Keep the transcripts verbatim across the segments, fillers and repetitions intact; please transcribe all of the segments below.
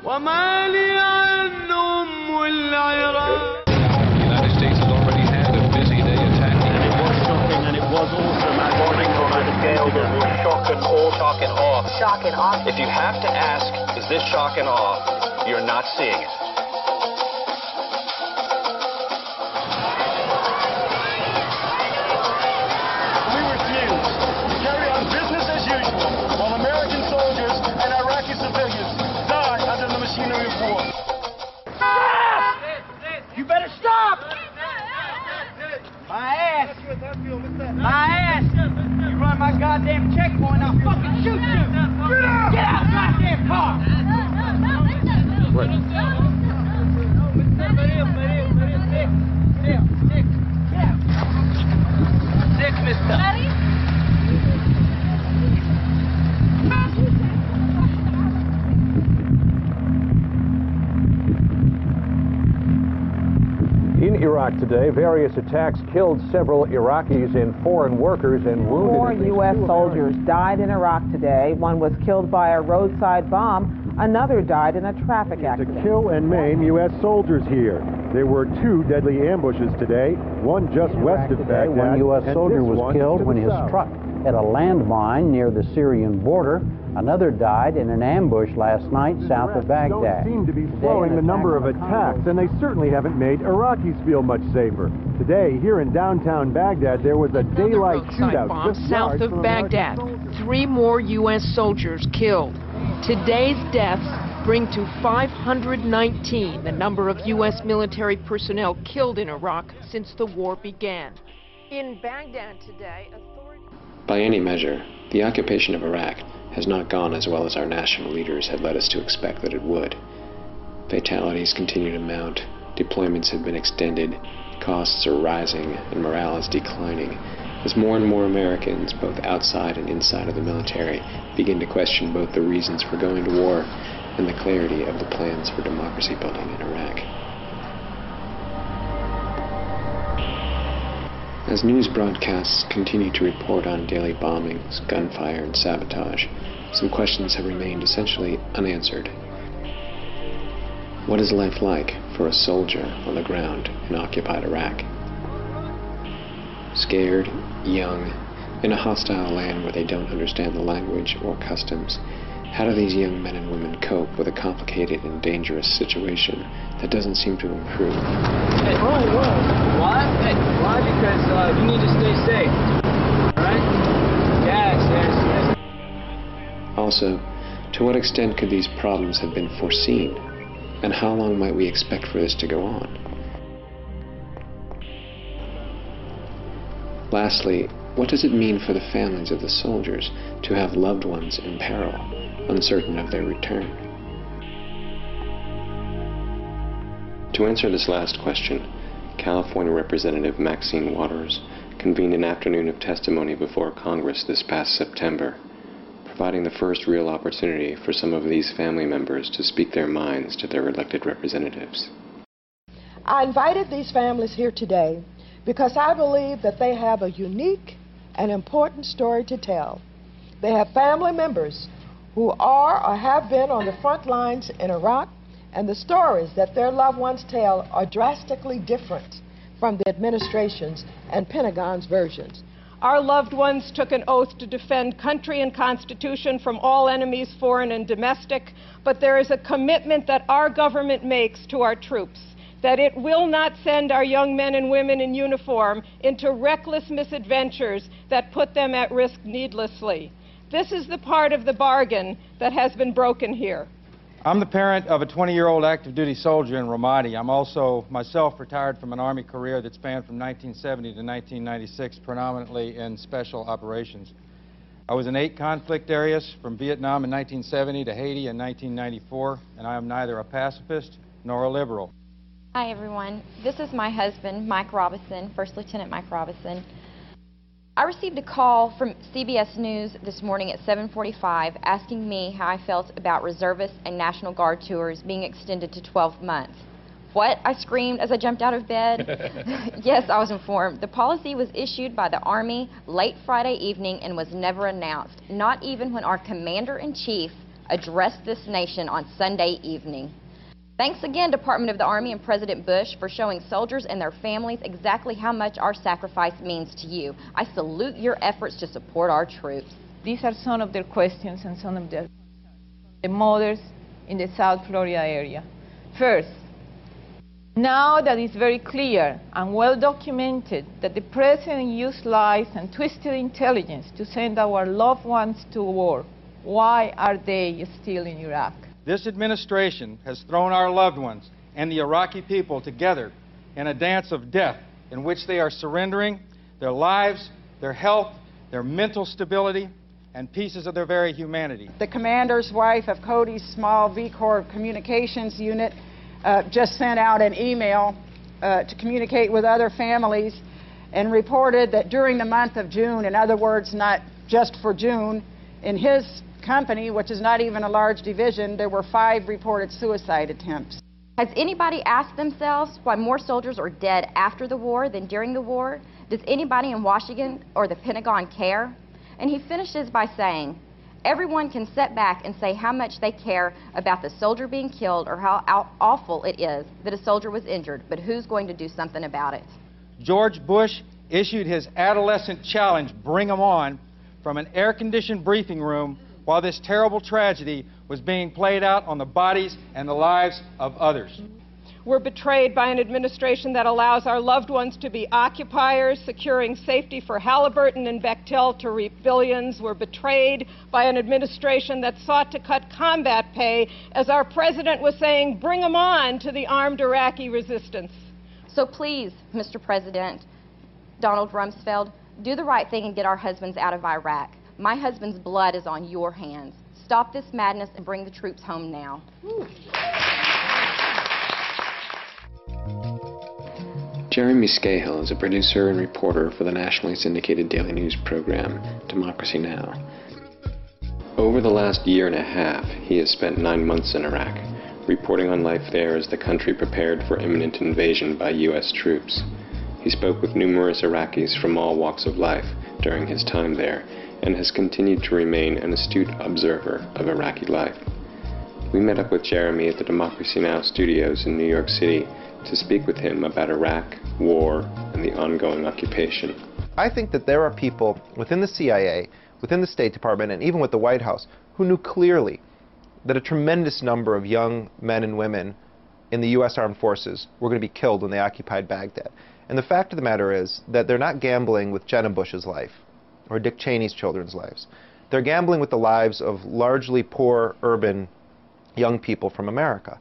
ومالي عنهم والعراق. The United States has already had a busy day attacking. And it was shocking and it was awesome. And warning on a scale that was shock and awe. Shock and awe. Shock and awe. If you have to ask, is this shock and awe, you're not seeing it. We refuse to carry on business as usual while American soldiers and Iraqi civilians die under the machinery of war. Stop! You better stop! My ass! My ass! You run my goddamn checkpoint, I'll fucking shoot you! Get out! Get out of the goddamn car! What? Sick, mister. In Iraq today, various attacks killed several Iraqis and foreign workers and wounded. Four U S soldiers died in Iraq today. One was killed by a roadside bomb. Another died in a traffic accident. To kill and maim U S soldiers here. There were two deadly ambushes today, one just west of Baghdad. One U S and soldier this was one killed to when the his south. truck hit a landmine near the Syrian border. Another died in an ambush last night south of Baghdad. Don't seem to be Today, slowing an the number attack of on a attacks, convoy- and they certainly haven't made Iraqis feel much safer. Today, here in downtown Baghdad, there was a daylight roadside shootout bomb just south yards of from Baghdad. American soldiers. Three more U S soldiers killed. Today's deaths bring to five hundred nineteen the number of U S military personnel killed in Iraq since the war began. In Baghdad today, authorities... By any measure, the occupation of Iraq has not gone as well as our national leaders had led us to expect that it would. Fatalities continue to mount, deployments have been extended, costs are rising, and morale is declining as more and more Americans, both outside and inside of the military, begin to question both the reasons for going to war and the clarity of the plans for democracy building in Iraq. As news broadcasts continue to report on daily bombings, gunfire, and sabotage, some questions have remained essentially unanswered. What is life like for a soldier on the ground in occupied Iraq? Scared, young, in a hostile land where they don't understand the language or customs, how do these young men and women cope with a complicated and dangerous situation that doesn't seem to improve? Hey, whoa, whoa. Why? Hey, why? Because uh, you need to stay safe. Alright? Yes, yes, yes. Also, to what extent could these problems have been foreseen? And how long might we expect for this to go on? Lastly, what does it mean for the families of the soldiers to have loved ones in peril, uncertain of their return? To answer this last question, California Representative Maxine Waters convened an afternoon of testimony before Congress this past September, providing the first real opportunity for some of these family members to speak their minds to their elected representatives. I invited these families here today because I believe that they have a unique and important story to tell. They have family members who are or have been on the front lines in Iraq, and the stories that their loved ones tell are drastically different from the administration's and Pentagon's versions. Our loved ones took an oath to defend country and constitution from all enemies, foreign and domestic, but there is a commitment that our government makes to our troops, that it will not send our young men and women in uniform into reckless misadventures that put them at risk needlessly. This is the part of the bargain that has been broken here. I'm the parent of a twenty-year-old active duty soldier in Ramadi. I'm also myself retired from an Army career that spanned from nineteen seventy to nineteen ninety-six, predominantly in special operations. I was in eight conflict areas, from Vietnam in nineteen seventy to Haiti in nineteen ninety-four, and I am neither a pacifist nor a liberal. Hi everyone, this is my husband, Mike Robinson, First Lieutenant Mike Robinson. I received a call from C B S News this morning at seven forty-five asking me how I felt about reservist and National Guard tours being extended to twelve months. What? I screamed as I jumped out of bed. Yes, I was informed. The policy was issued by the Army late Friday evening and was never announced, not even when our Commander-in-Chief addressed this nation on Sunday evening. Thanks again, Department of the Army and President Bush, for showing soldiers and their families exactly how much our sacrifice means to you. I salute your efforts to support our troops. These are some of their questions and some of the, the mothers in the South Florida area. First, now that it's very clear and well documented that the President used lies and twisted intelligence to send our loved ones to war, why are they still in Iraq? This administration has thrown our loved ones and the Iraqi people together in a dance of death in which they are surrendering their lives, their health, their mental stability, and pieces of their very humanity. The commander's wife of Cody's small V Corps communications unit uh, just sent out an email uh, to communicate with other families and reported that during the month of June, in other words, not just for June, in his company, which is not even a large division, there were five reported suicide attempts. Has anybody asked themselves why more soldiers are dead after the war than during the war? Does anybody in Washington or the Pentagon care? And he finishes by saying, everyone can sit back and say how much they care about the soldier being killed or how awful it is that a soldier was injured, but who's going to do something about it? George Bush issued his adolescent challenge, bring 'em on, from an air-conditioned briefing room while this terrible tragedy was being played out on the bodies and the lives of others. We're betrayed by an administration that allows our loved ones to be occupiers, securing safety for Halliburton and Bechtel to reap billions. We're betrayed by an administration that sought to cut combat pay, as our president was saying, bring them on to the armed Iraqi resistance. So please, Mister President, Donald Rumsfeld, do the right thing and get our husbands out of Iraq. My husband's blood is on your hands. Stop this madness and bring the troops home now. Ooh. Jeremy Scahill is a producer and reporter for the nationally syndicated daily news program, Democracy Now! Over the last year and a half, he has spent nine months in Iraq, reporting on life there as the country prepared for imminent invasion by U S troops. He spoke with numerous Iraqis from all walks of life during his time there, and has continued to remain an astute observer of Iraqi life. We met up with Jeremy at the Democracy Now! Studios in New York City to speak with him about Iraq, war, and the ongoing occupation. I think that there are people within the C I A, within the State Department, and even with the White House who knew clearly that a tremendous number of young men and women in the U S Armed Forces were going to be killed when they occupied Baghdad. And the fact of the matter is that they're not gambling with Jenna Bush's life or Dick Cheney's children's lives. They're gambling with the lives of largely poor, urban young people from America.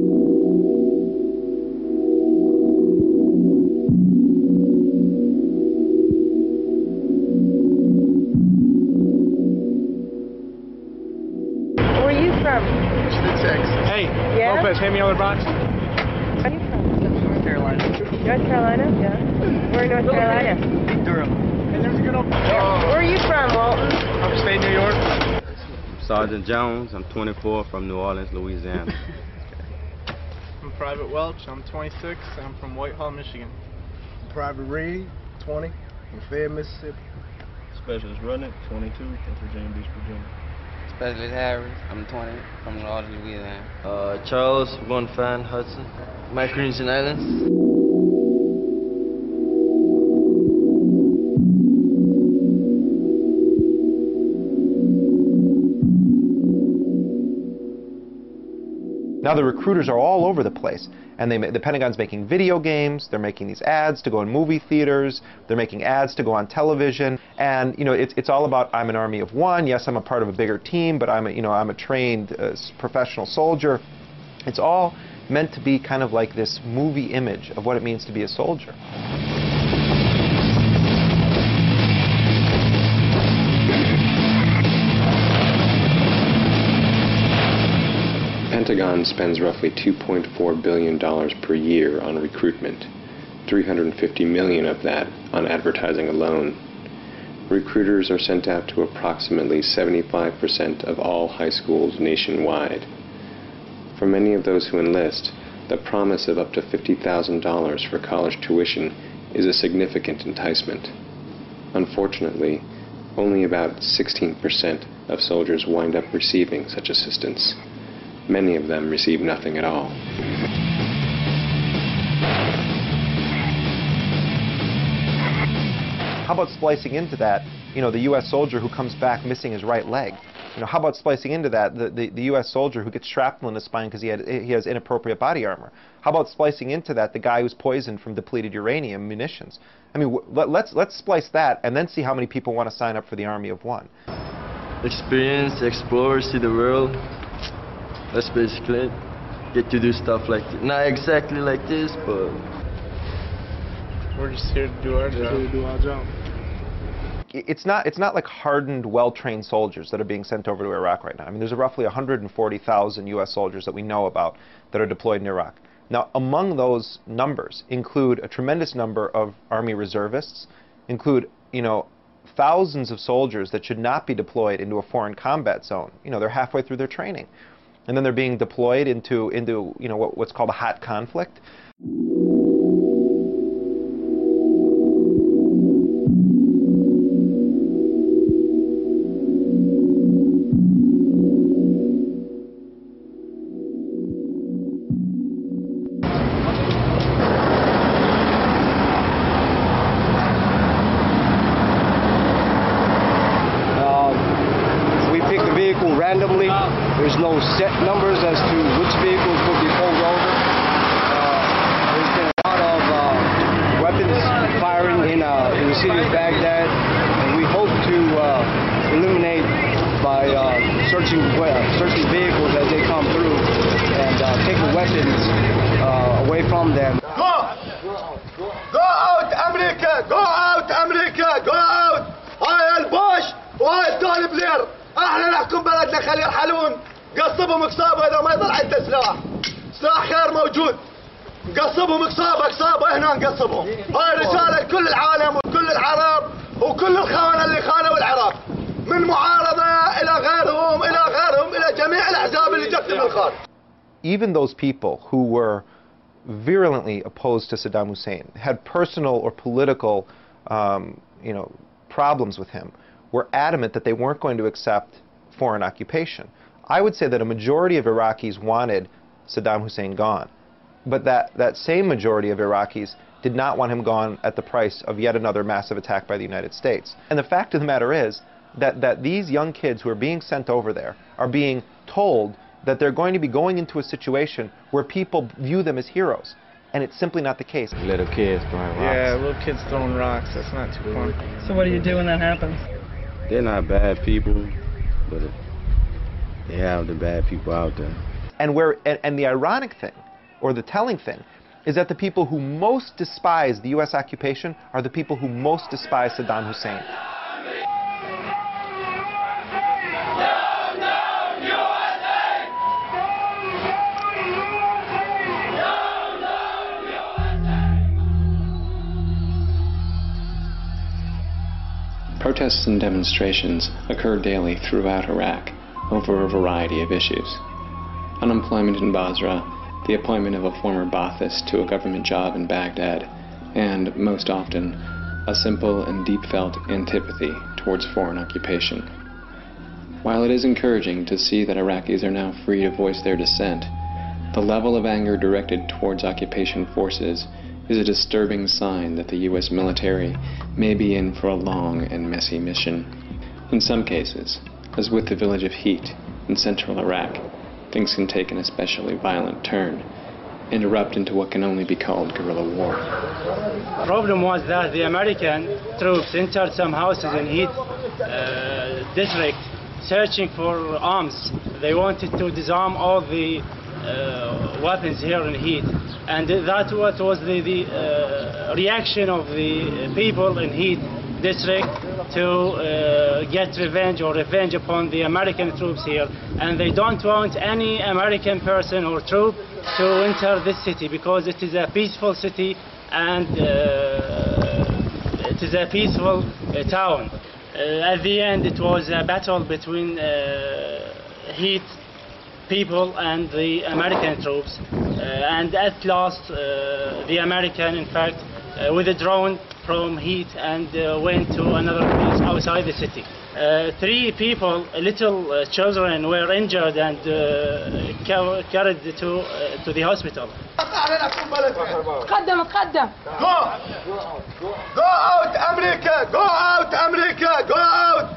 Where are you from? Hey, Yeah? Lopez, hand me on the box. Where are you from? North Carolina. North Carolina? Yeah. Where in North Carolina? Durham. Where are you from, Walton? Upstate New York. Sergeant Jones. I'm twenty-four, from New Orleans, Louisiana. I'm Private Welch. I'm twenty-six. I'm from Whitehall, Michigan. Private Reed, twenty, from Fayette, Mississippi. Specialist Rudnick, twenty-two, from Virginia Beach, Virginia. Specialist Harris, I'm twenty, from New Orleans, Louisiana. Uh, Charles Bonfan Hudson, Micronesian Islands. Now the recruiters are all over the place, and they, the Pentagon's making video games, they're making these ads to go in movie theaters, they're making ads to go on television, and you know it's it's all about I'm an army of one. Yes, I'm a part of a bigger team, but I'm a, you know I'm a trained uh, professional soldier. It's all meant to be kind of like this movie image of what it means to be a soldier. The Pentagon spends roughly two point four billion dollars per year on recruitment, three hundred fifty million dollars of that on advertising alone. Recruiters are sent out to approximately seventy-five percent of all high schools nationwide. For many of those who enlist, the promise of up to fifty thousand dollars for college tuition is a significant enticement. Unfortunately, only about sixteen percent of soldiers wind up receiving such assistance. Many of them receive nothing at all. How about splicing into that, you know, the U S soldier who comes back missing his right leg? You know, how about splicing into that the, the, the U S soldier who gets shrapnel in his spine because he, had, he has inappropriate body armor? How about splicing into that the guy who's poisoned from depleted uranium munitions? I mean, w let, let's, let's splice that and then see how many people want to sign up for the Army of One. Experience, explore, see the world. That's basically it. Get to do stuff like this. Not exactly like this, but... We're just here to do our job. To do our job. It's not, it's not like hardened, well-trained soldiers that are being sent over to Iraq right now. I mean, there's roughly one hundred forty thousand U S soldiers that we know about that are deployed in Iraq. Now, among those numbers include a tremendous number of Army reservists, include, you know, thousands of soldiers that should not be deployed into a foreign combat zone. You know, they're halfway through their training. And then they're being deployed into, into you know, what, what's called a hot conflict. Randomly, there's no set numbers as to which vehicles will be pulled over. Uh, there's been a lot of uh, weapons firing in, uh, in the city of Baghdad, and we hope to uh, eliminate by uh, searching uh, searching vehicles as they come through and uh, take the weapons uh, away from them. Go! Go out, America! Go out, America! Go out! هاي البوش وهاي توني بلير. احنا نحكم بلدنا خلي يرحلون. قصبهم قصابه اذا ما يطلع عندنا سلاح. سلاح خير موجود. قصبهم قصابه قصابه هنا نقصبهم. هاي رساله لكل العالم وكل العرب وكل الخونه اللي خانوا العراق. من معارضه الى غيرهم الى غيرهم الى جميع الاحزاب اللي جت من الخارج. Even those people who were virulently opposed to Saddam Hussein, had personal or political, um, you know, problems with him, were adamant that they weren't going to accept foreign occupation. I would say that a majority of Iraqis wanted Saddam Hussein gone, but that, that same majority of Iraqis did not want him gone at the price of yet another massive attack by the United States. And the fact of the matter is that, that these young kids who are being sent over there are being told that they're going to be going into a situation where people view them as heroes. And it's simply not the case. Little kids throwing rocks. Yeah, little kids throwing rocks. That's not too fun. So what do you do when that happens? They're not bad people, but they have the bad people out there. And, where, and, and the ironic thing, or the telling thing, is that the people who most despise the U S occupation are the people who most despise Saddam Hussein. Protests and demonstrations occur daily throughout Iraq over a variety of issues. Unemployment in Basra, the appointment of a former Ba'athist to a government job in Baghdad, and, most often, a simple and deep-felt antipathy towards foreign occupation. While it is encouraging to see that Iraqis are now free to voice their dissent, the level of anger directed towards occupation forces is a disturbing sign that the U S military may be in for a long and messy mission. In some cases, as with the village of Heat in central Iraq, things can take an especially violent turn and erupt into what can only be called guerrilla war. The problem was that the American troops entered some houses in Heat uh, district searching for arms. They wanted to disarm all the uh, weapons here in Heat. And that what was the, the uh, reaction of the people in Heat district to uh, get revenge or revenge upon the American troops here. And they don't want any American person or troop to enter this city because it is a peaceful city and uh, it is a peaceful uh, town. Uh, at the end, it was a battle between uh, Heat people and the American troops, uh, and at last uh, the American, in fact, uh, with a drone from Heat and uh, went to another place outside the city. Uh, three people, little uh, children, were injured and uh, ca- carried to uh, to the hospital. قدم قدم. Go. Go out America. Go out America. Go out.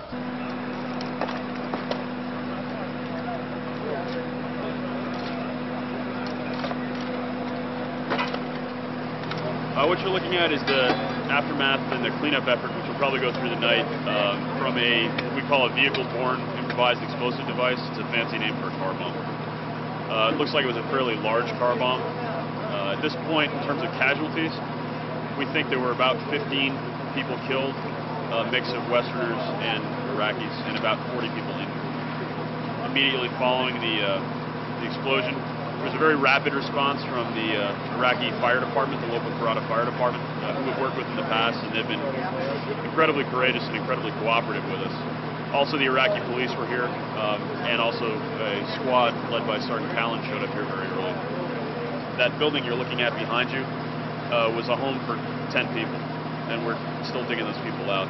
Uh, what you're looking at is the aftermath and the cleanup effort, which will probably go through the night, um, from a, what we call a vehicle-borne improvised explosive device. It's a fancy name for a car bomb. Uh, it looks like it was a fairly large car bomb. Uh, at this point, in terms of casualties, we think there were about fifteen people killed, a mix of Westerners and Iraqis, and about forty people injured. Immediately following the, uh, the explosion, there was a very rapid response from the uh, Iraqi Fire Department, the local Farada Fire Department, uh, who we've worked with in the past, and they've been incredibly courageous and incredibly cooperative with us. Also, the Iraqi police were here, um, and also a squad led by Sergeant Callan showed up here very early. That building you're looking at behind you uh, was a home for ten people, and we're still digging those people out.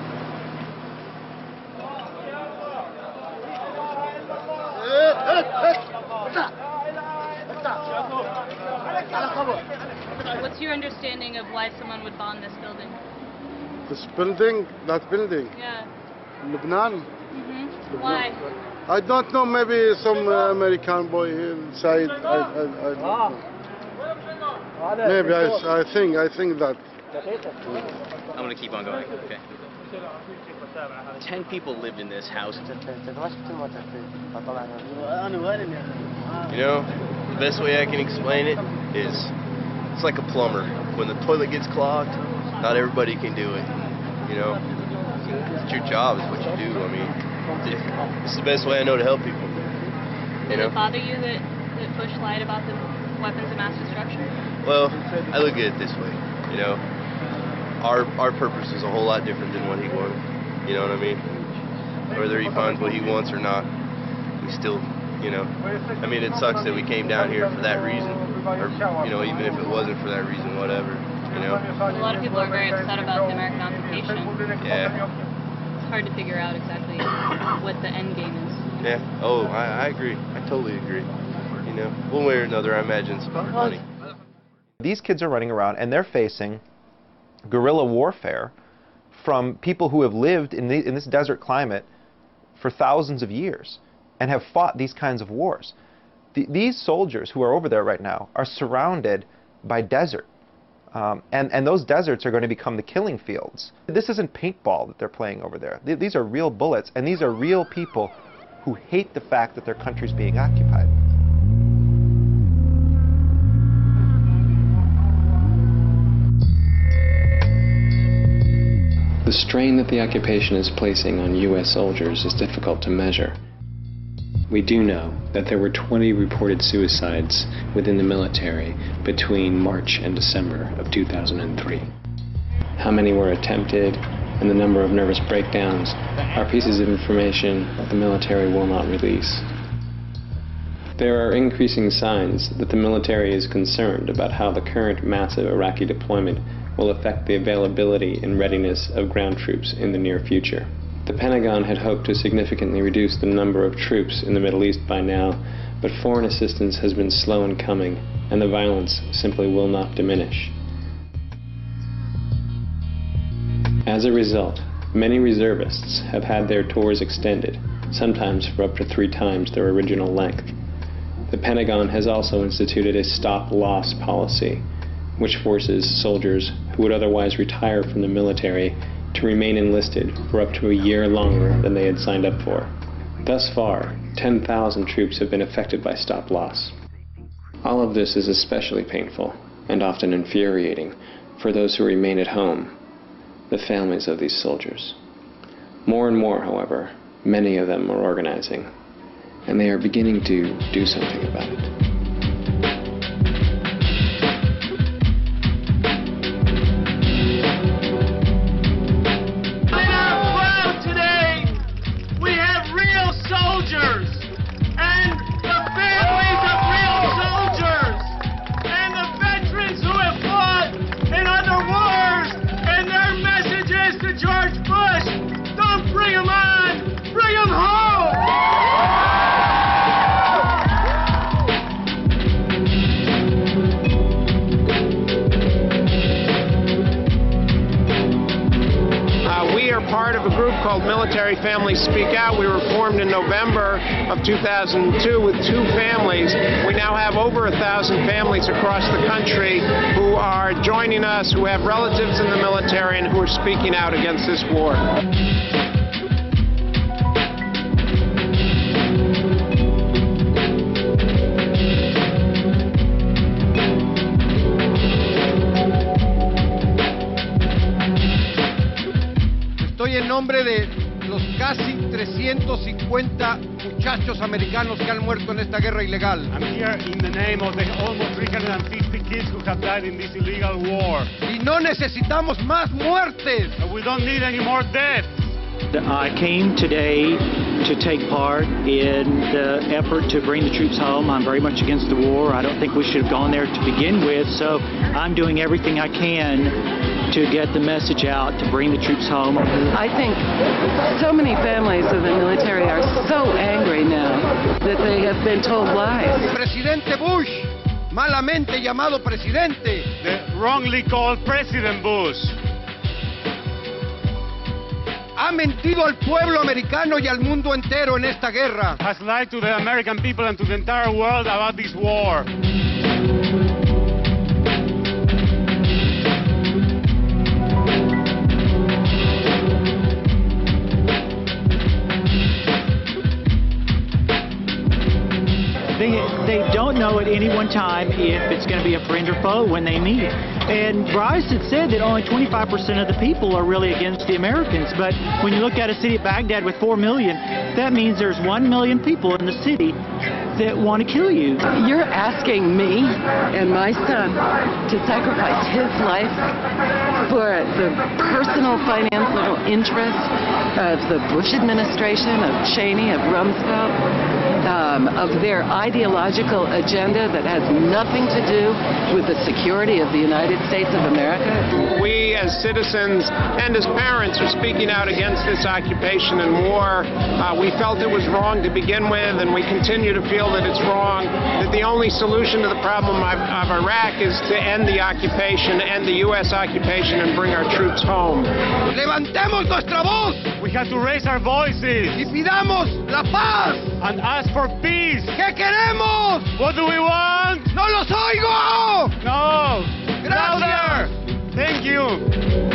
What's your understanding of why someone would bomb this building? This building, that building, Yeah. Lebanon. Mm-hmm. Why? I don't know, maybe some uh, American boy inside. I, I, I don't know. Maybe I, I think, I think that. I'm gonna keep on going. Okay. Ten people lived in this house. You know, the best way I can explain it is it's like a plumber. When the toilet gets clogged, not everybody can do it. You know, it's your job, is what you do. I mean, it's the best way I know to help people. You know. Does it bother you that, that Bush lied about the weapons of mass destruction? Well, I look at it this way. You know, our our purpose is a whole lot different than what he wanted. You know what I mean? Whether he finds what he wants or not, we still, you know, I mean, it sucks that we came down here for that reason, or, you know, even if it wasn't for that reason, whatever, you know. A lot of people are very upset about the American occupation. Yeah. It's hard to figure out exactly what the end game is. Yeah. Oh, I, I agree. I totally agree. You know, one way or another, I imagine it's about money. These kids are running around and they're facing guerrilla warfare from people who have lived in, the, in this desert climate for thousands of years and have fought these kinds of wars. The, these soldiers who are over there right now are surrounded by desert. Um, and, and those deserts are going to become the killing fields. This isn't paintball that they're playing over there. Th these are real bullets, and these are real people who hate the fact that their country's being occupied. The strain that the occupation is placing on U S soldiers is difficult to measure. We do know that there were twenty reported suicides within the military between March and December of two thousand three. How many were attempted and the number of nervous breakdowns are pieces of information that the military will not release. There are increasing signs that the military is concerned about how the current massive Iraqi deployment will affect the availability and readiness of ground troops in the near future. The Pentagon had hoped to significantly reduce the number of troops in the Middle East by now, but foreign assistance has been slow in coming, and the violence simply will not diminish. As a result, many reservists have had their tours extended, sometimes for up to three times their original length. The Pentagon has also instituted a stop-loss policy, which forces soldiers who would otherwise retire from the military to remain enlisted for up to a year longer than they had signed up for. Thus far, ten thousand troops have been affected by stop-loss. All of this is especially painful and often infuriating for those who remain at home, the families of these soldiers. More and more, however, many of them are organizing, and they are beginning to do something about it. Soldiers and the families of real soldiers and the veterans who have fought in other wars, and their message is to George Bush: don't bring them on, formed in November of two thousand two with two families. We now have over a thousand families across the country who are joining us, who have relatives in the military, and who are speaking out against this war. Estoy en nombre de los casi trescientos cincuenta muchachos americanos que han muerto en esta guerra ilegal. I'm here in the name of the almost three hundred fifty kids who have died in this illegal war. Y no necesitamos más muertes. And we don't need any more deaths. I came today to take part in the effort to bring the troops home. I'm very much against the war. I don't think we should have gone there to begin with, so I'm doing everything I can to get the message out to bring the troops home. I think so many families of the military are so angry now that they have been told lies. Presidente Bush, malamente llamado presidente. The wrongly called President Bush. Ha mentido al pueblo americano y al mundo entero en esta guerra. Has lied to the American people and to the entire world about this war. They, they don't know at any one time if it's going to be a friend or foe when they meet. And Bryce had said that only twenty-five percent of the people are really against the Americans. But when you look at a city of Baghdad with four million, that means there's one million people in the city that want to kill you. You're asking me and my son to sacrifice his life for the personal financial interests of the Bush administration, of Cheney, of Rumsfeld, um, of their ideological agenda that has nothing to do with the security of the United States of America. We as citizens and as parents are speaking out against this occupation and war. Uh, we felt it was wrong to begin with, and we continue to feel that it's wrong, that the only solution to the problem of, of Iraq is to end the occupation, end the U S occupation, and bring our troops home. Levantemos nuestra voz. We have to raise our voices. Y pidamos la paz. And ask for peace. ¿Qué queremos? What do we want? ¡No los oigo! No. Gracias. Louder. Thank you.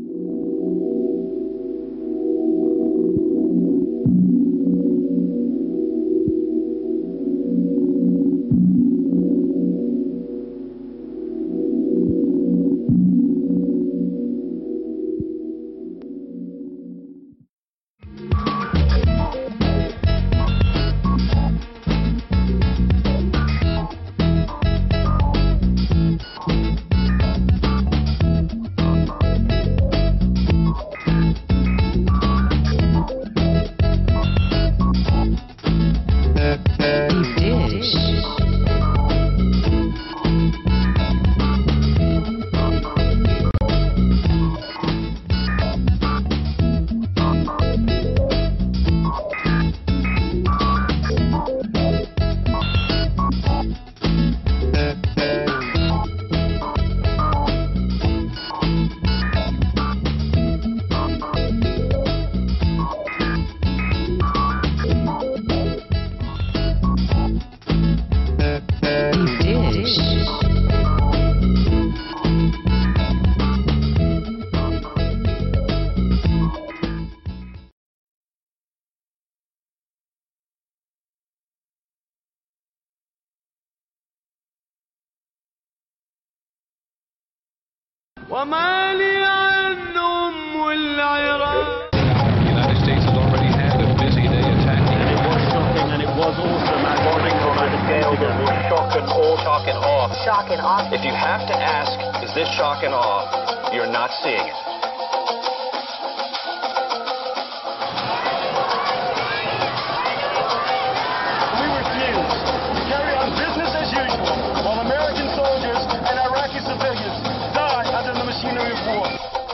وما لي عنهم والعراق. The United States has already had a busy day attacking. And it was shocking and it was awesome. And morning from the scale that was shock and awe. Shock and awe. Shock and awe. If you have to ask, is this shock and awe, you're not seeing it. We refuse to carry on business as usual while American soldiers and Iraqi civilians die under the machinery of war.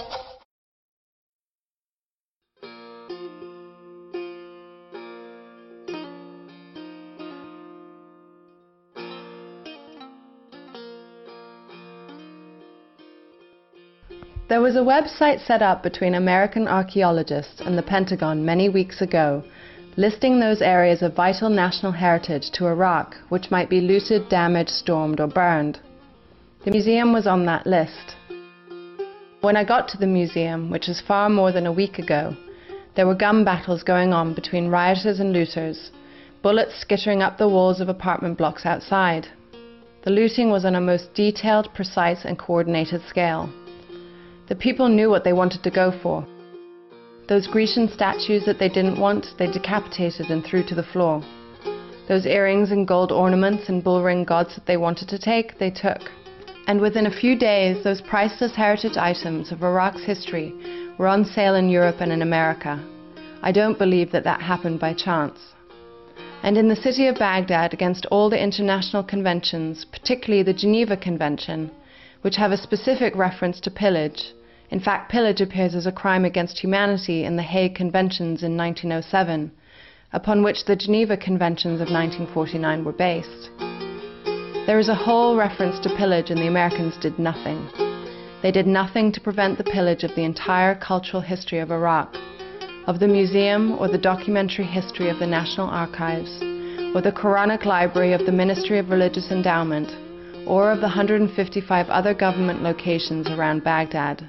There was a website set up between American archaeologists and the Pentagon many weeks ago, listing those areas of vital national heritage to Iraq which might be looted, damaged, stormed or burned. The museum was on that list. When I got to the museum, which was far more than a week ago, there were gun battles going on between rioters and looters, bullets skittering up the walls of apartment blocks outside. The looting was on a most detailed, precise and coordinated scale. The people knew what they wanted to go for. Those Grecian statues that they didn't want, they decapitated and threw to the floor. Those earrings and gold ornaments and bull ring gods that they wanted to take, they took. And within a few days, those priceless heritage items of Iraq's history were on sale in Europe and in America. I don't believe that that happened by chance. And in the city of Baghdad, against all the international conventions, particularly the Geneva Convention, which have a specific reference to pillage. In fact, pillage appears as a crime against humanity in the Hague Conventions in nineteen oh seven, upon which the Geneva Conventions of nineteen forty-nine were based. There is a whole reference to pillage, and the Americans did nothing. They did nothing to prevent the pillage of the entire cultural history of Iraq, of the museum or the documentary history of the National Archives, or the Quranic library of the Ministry of Religious Endowment, or of the one hundred fifty-five other government locations around Baghdad.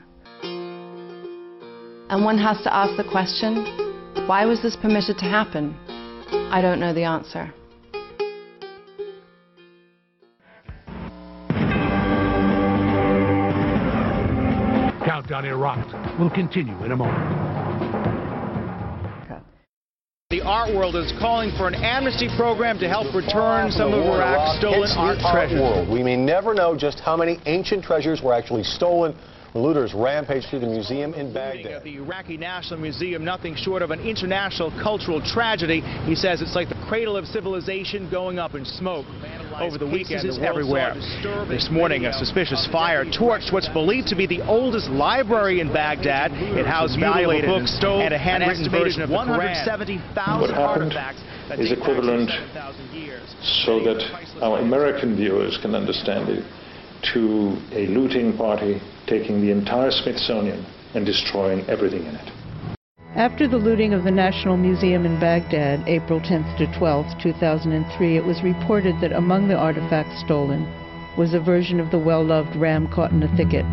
And one has to ask the question, why was this permitted to happen? I don't know the answer. Countdown Iraq will continue in a moment. The art world is calling for an amnesty program to help return some of Iraq's stolen art treasures. World. We may never know just how many ancient treasures were actually stolen when looters rampaged through the museum in Baghdad. At the Iraqi National Museum, nothing short of an international cultural tragedy. He says it's like the cradle of civilization going up in smoke. Over the weekend, is everywhere. This morning, a suspicious fire torched what's believed to be the oldest library in Baghdad. It housed valuable books and a handwritten version of the Quran. one hundred seventy thousand artifacts is equivalent, so that our American viewers can understand it, to a looting party taking the entire Smithsonian and destroying everything in it. After the looting of the National Museum in Baghdad, April tenth to twelfth, two thousand three, it was reported that among the artifacts stolen was a version of the well-loved ram caught in a thicket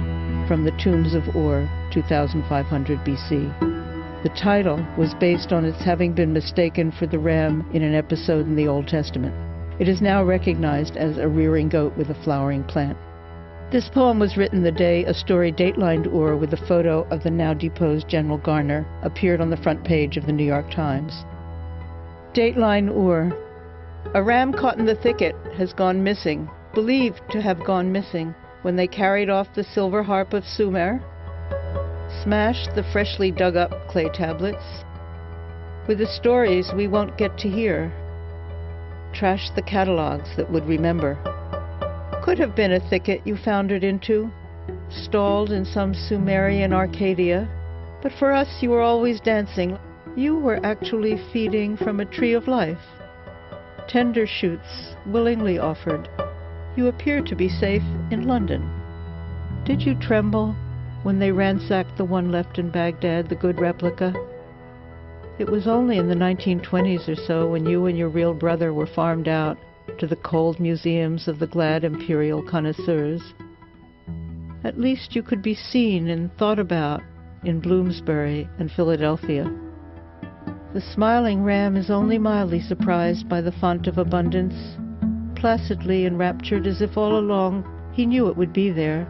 from the tombs of Ur, two thousand five hundred B C. The title was based on its having been mistaken for the ram in an episode in the Old Testament. It is now recognized as a rearing goat with a flowering plant. This poem was written the day a story datelined Ur with a photo of the now deposed General Garner appeared on the front page of the New York Times. Dateline Ur. A ram caught in the thicket has gone missing, believed to have gone missing, when they carried off the silver harp of Sumer, smashed the freshly dug up clay tablets, with the stories we won't get to hear, trashed the catalogs that would remember. Could have been a thicket you foundered into, stalled in some Sumerian Arcadia, but for us you were always dancing. You were actually feeding from a tree of life. Tender shoots willingly offered. You appear to be safe in London. Did you tremble when they ransacked the one left in Baghdad, the good replica? It was only in the nineteen twenties or so when you and your real brother were farmed out to the cold museums of the glad imperial connoisseurs. At least you could be seen and thought about in Bloomsbury and Philadelphia. The smiling ram is only mildly surprised by the font of abundance, placidly enraptured as if all along he knew it would be there.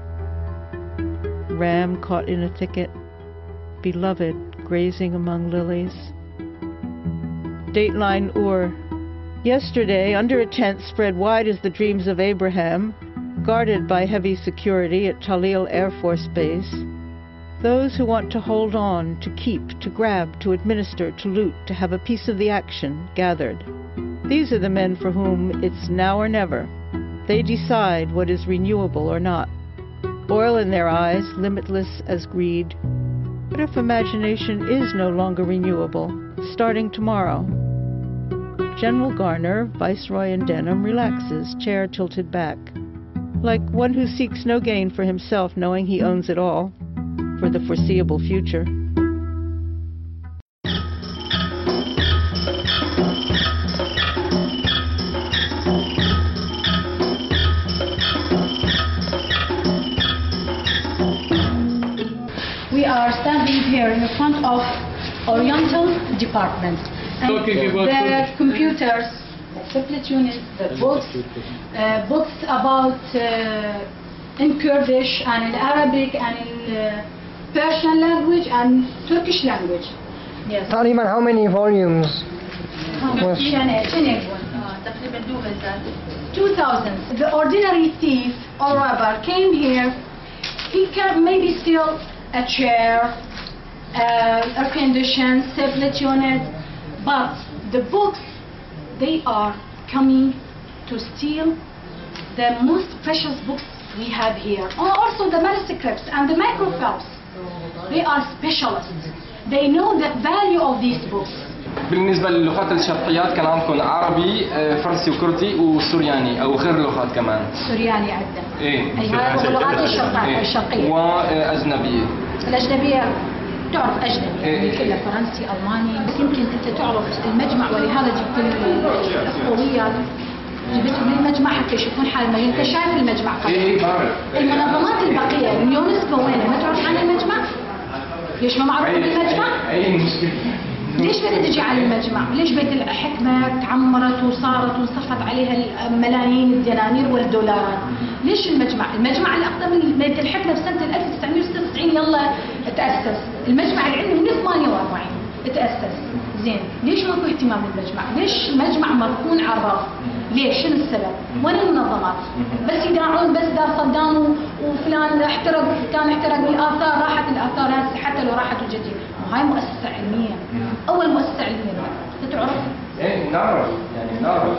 Ram caught in a thicket, beloved grazing among lilies. Dateline Ur. Yesterday, under a tent spread wide as the dreams of Abraham, guarded by heavy security at Talil Air Force Base, those who want to hold on, to keep, to grab, to administer, to loot, to have a piece of the action, gathered. These are the men for whom it's now or never. They decide what is renewable or not. Oil in their eyes, limitless as greed. What if imagination is no longer renewable, starting tomorrow? General Garner, Viceroy in denim, relaxes, chair tilted back, like one who seeks no gain for himself, knowing he owns it all, for the foreseeable future. We are standing here in front of Oriental Department. And the computers, the separate units, the books, uh, books about uh, in Kurdish and in Arabic and in uh, Persian language and Turkish language. Yes. تقريبا how many volumes? two thousand. The ordinary thief or robber came here. He can maybe steal a chair, uh, air conditioned, separate unit. But the books, they are coming to steal the most precious books we have here. Also the manuscripts and the microfilms. They are specialists. They know the value of these books. بالنسبة للغات الشرقيات كان عندكم عربي فرنسي وكردي وسورياني أو غير لغات كمان. سورياني عندنا. إيه. أيوة اللغات الشرقية الشرقية. وأجنبية. الأجنبية تعرف أجنبي يعني كلها فرنسي ألماني بس يمكن أنت تعرف المجمع ولهذا جبت الأخوية جبتهم للمجمع حتى يشوفون حالنا أنت شايف المجمع قبل. إيه بعرف. المنظمات البقية اليونسكو وينها ما تعرف عن المجمع؟ ليش ما معروف بالمجمع؟ أي مشكلة. ليش بدها تجي على المجمع؟ ليش بيت الحكمة تعمرت وصارت وانصرفت عليها ملايين الدنانير والدولارات؟ ليش المجمع؟ المجمع الأقدم من بيت الحكمة بسنة ألف وتسعمئة وستة وتسعين يلا تأسس. المجمع العلمي من ثمانية وأربعين تأسس. زين، ليش ماكو اهتمام بالمجمع؟ ليش المجمع مركون على الرف؟ ليش؟ شنو السبب؟ وين المنظمات؟ بس يداعون بس دار صدام وفلان احترق كان احترق الآثار راحت الآثار هسه حتى لو راحت الجديد. هاي مؤسسة علمية. أول مؤسسة علمية أنت تعرف؟ إيه نعرف يعني نعرف.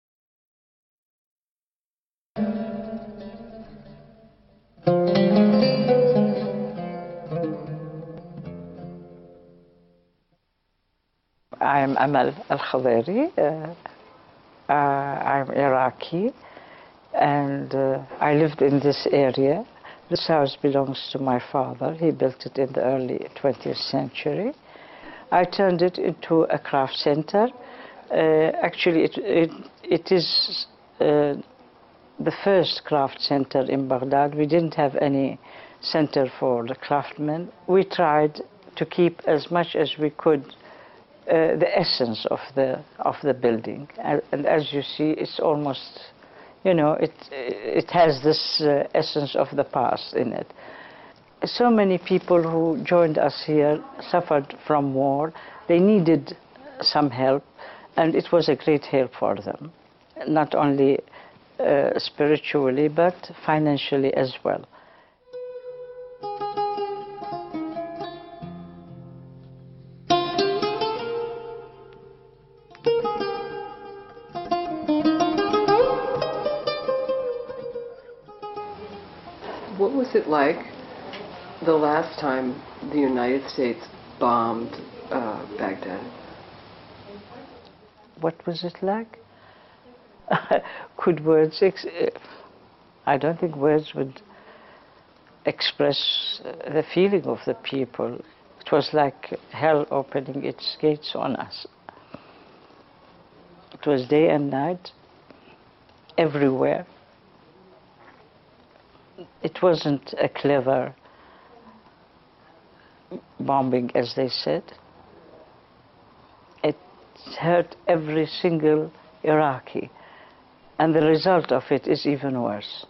I'm Amal Al-Khaderi. Uh, uh, I'm Iraqi, and uh, I lived in this area. This house belongs to my father. He built it in the early twentieth century. I turned it into a craft center. Uh, actually, it, it, it is uh, the first craft center in Baghdad. We didn't have any center for the craftsmen. We tried to keep as much as we could uh, the essence of the of the building, and, and as you see, it's almost, you know, it it has this uh, essence of the past in it. So many people who joined us here suffered from war. They needed some help, and it was a great help for them, not only uh, spiritually but financially as well. What was it like the last time the United States bombed uh, Baghdad? What was it like? Could words, ex I don't think words would express the feeling of the people. It was like hell opening its gates on us. It was day and night, everywhere. It wasn't a clever bombing, as they said. It hurt every single Iraqi, and the result of it is even worse.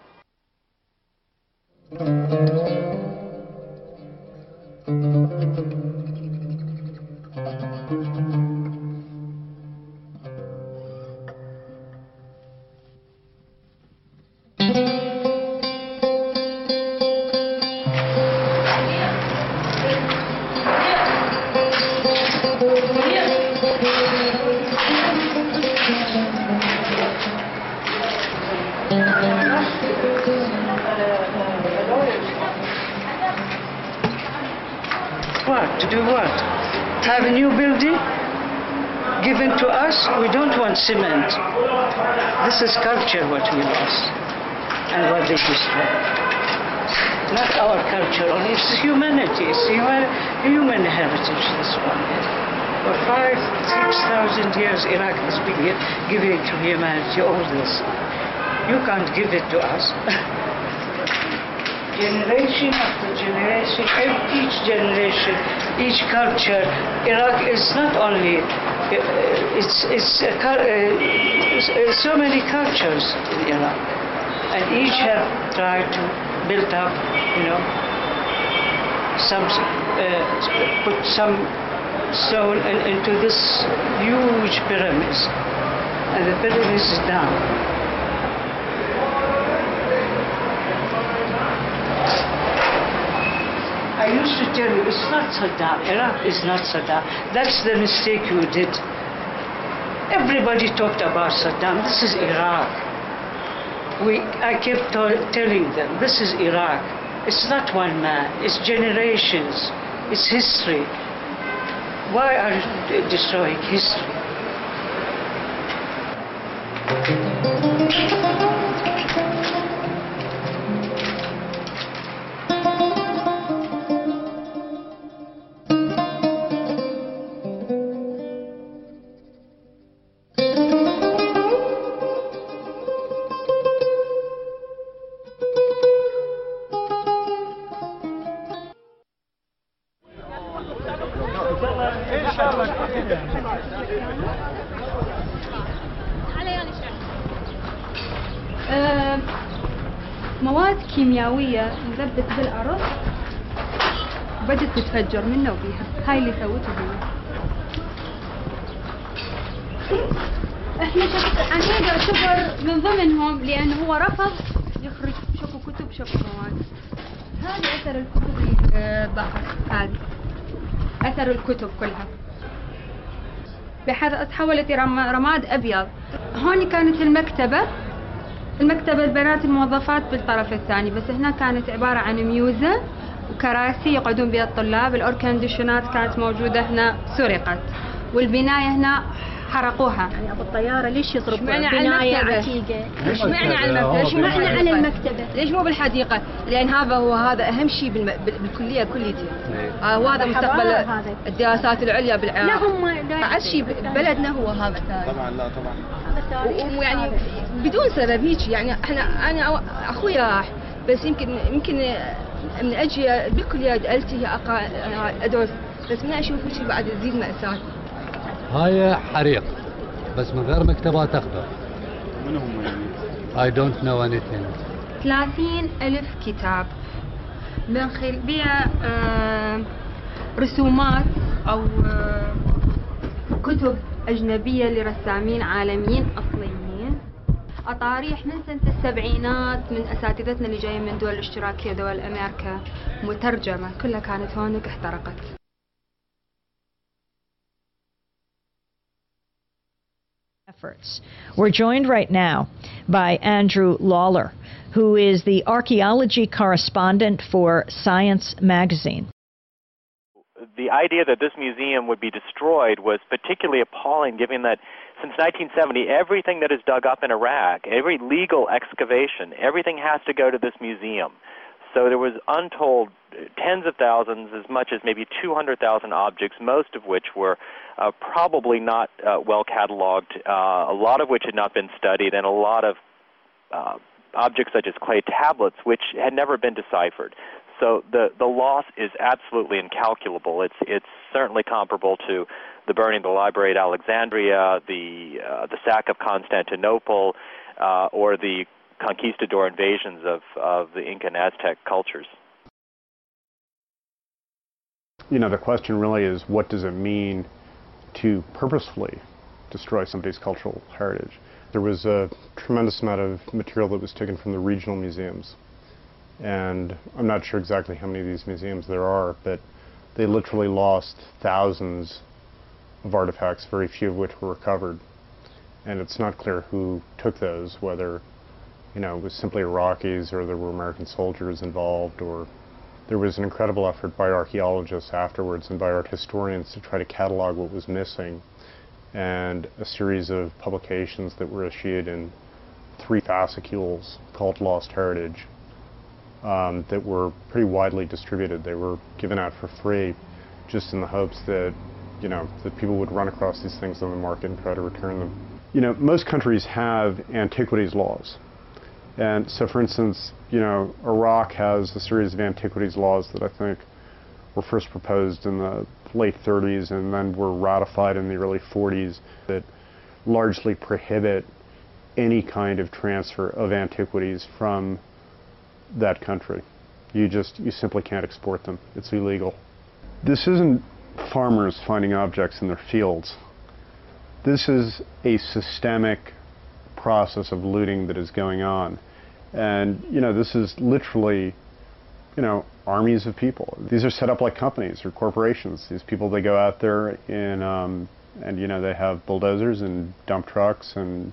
What? To do what? Have a new building given to us? We don't want cement. This is culture, what we lost, and what they destroyed. Not our culture only, it's humanity, it's human, human heritage, this one. For five, six thousand years, Iraq has been giving to humanity all this. You can't give it to us. Generation after generation, each generation, each culture. Iraq is not only, it's, it's, uh, uh, so many cultures in Iraq. And each have tried to build up, you know, some, uh, put some stone in, into this huge pyramids. And the pyramid is down. I used to tell you, it's not Saddam. Iraq is not Saddam. That's the mistake you did. Everybody talked about Saddam. This is Iraq. We, I kept telling them, this is Iraq. It's not one man. It's generations. It's history. Why are you destroying history? آه، مواد كيميائية نثبت بالأرض بدت تتفجر منا وبيها. هاي اللي سوته هي. احنا انا يعتبر من ضمنهم لأنه هو رفض يخرج شكو كتب شكو مواد. هذا أثر الكتب اللي بحر، هذه أثر الكتب كلها بحيث تحولت إلى رماد أبيض. هون كانت المكتبة، المكتبة البنات الموظفات بالطرف الثاني، بس هنا كانت عبارة عن ميوزة وكراسي يقعدون بها الطلاب. الأوركنديشنات كانت موجودة هنا سرقت، والبناية هنا حرقوها. يعني أبو الطيارة ليش يضرب بناية عتيقة؟ ليش معنى على المكتبة؟ ليش معنى على المكتبة؟ ليش مو بالحديقة؟ لأن هذا هو هذا أهم شيء بالم... بالكلية كليتي. آه وهذا مستقبل الدراسات العليا بالعراق. لا هم أعز شيء ببلدنا هو هذا التاريخ. طبعا لا طبعا. ويعني بدون سبب هيك، يعني احنا انا اخوي راح، بس يمكن يمكن من اجي بكل يد التي ادرس بس من اشوف شيء بعد تزيد مأساة. هاي حريق بس من غير مكتبات اخضر. من هم يعني؟ I don't know anything. ثلاثين ألف كتاب من خلال بها آه رسومات أو آه كتب أجنبية لرسامين عالميين أصليين، أطاريح من سنة السبعينات من أساتذتنا اللي جايين من دول الاشتراكية دول أمريكا مترجمة كلها كانت هونك احترقت. Efforts. We're joined right now by Andrew Lawler, who is the archaeology correspondent for Science magazine. The idea that this museum would be destroyed was particularly appalling, given that since nineteen seventy, everything that is dug up in Iraq, every legal excavation, everything has to go to this museum. So there was untold tens of thousands, as much as maybe two hundred thousand objects, most of which were uh, probably not uh, well cataloged, uh, a lot of which had not been studied, and a lot of uh, objects such as clay tablets, which had never been deciphered. So the, the loss is absolutely incalculable. It's, it's certainly comparable to the burning of the library at Alexandria, the, uh, the sack of Constantinople, uh, or the conquistador invasions of, of the Inca and Aztec cultures. You know, the question really is, what does it mean to purposefully destroy somebody's cultural heritage? There was a tremendous amount of material that was taken from the regional museums. And I'm not sure exactly how many of these museums there are, but they literally lost thousands of artifacts, very few of which were recovered. And it's not clear who took those, whether, you know, it was simply Iraqis or there were American soldiers involved, or there was an incredible effort by archaeologists afterwards and by art historians to try to catalog what was missing, and a series of publications that were issued in three fascicules called Lost Heritage um, that were pretty widely distributed. They were given out for free just in the hopes that, you know, that people would run across these things on the market and try to return them. You know, most countries have antiquities laws. And so, for instance, you know, Iraq has a series of antiquities laws that I think were first proposed in the late thirties and then were ratified in the early forties that largely prohibit any kind of transfer of antiquities from that country. You just, you simply can't export them. It's illegal. This isn't farmers finding objects in their fields. This is a systemic process of looting that is going on. And, you know, this is literally, you know, armies of people. These are set up like companies or corporations. These people, they go out there in, um, and, you know, they have bulldozers and dump trucks and,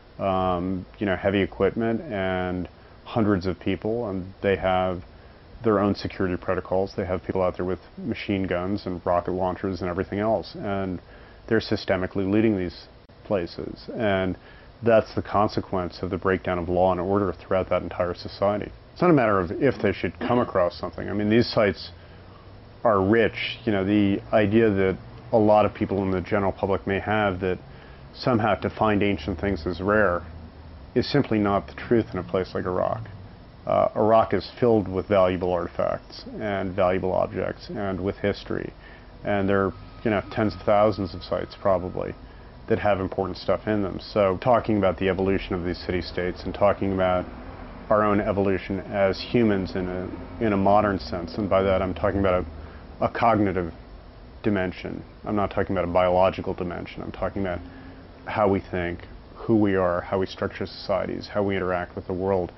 um, you know, heavy equipment and hundreds of people, and they have their own security protocols. They have people out there with machine guns and rocket launchers and everything else. And they're systemically looting these places. And that's the consequence of the breakdown of law and order throughout that entire society. It's not a matter of if they should come across something. I mean, these sites are rich. You know, the idea that a lot of people in the general public may have that somehow to find ancient things is rare is simply not the truth in a place like Iraq. Uh, Iraq is filled with valuable artifacts and valuable objects and with history. And there are, you know, tens of thousands of sites probably that have important stuff in them. So talking about the evolution of these city-states and talking about our own evolution as humans in a, in a modern sense, and by that I'm talking about a, a cognitive dimension. I'm not talking about a biological dimension. I'm talking about how we think, who we are, how we structure societies, how we interact with the world.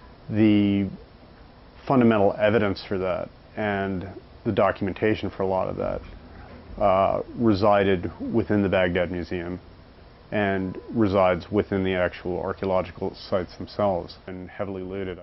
The fundamental evidence for that and the documentation for a lot of that Uh, resided within the Baghdad Museum and resides within the actual archaeological sites themselves and heavily looted.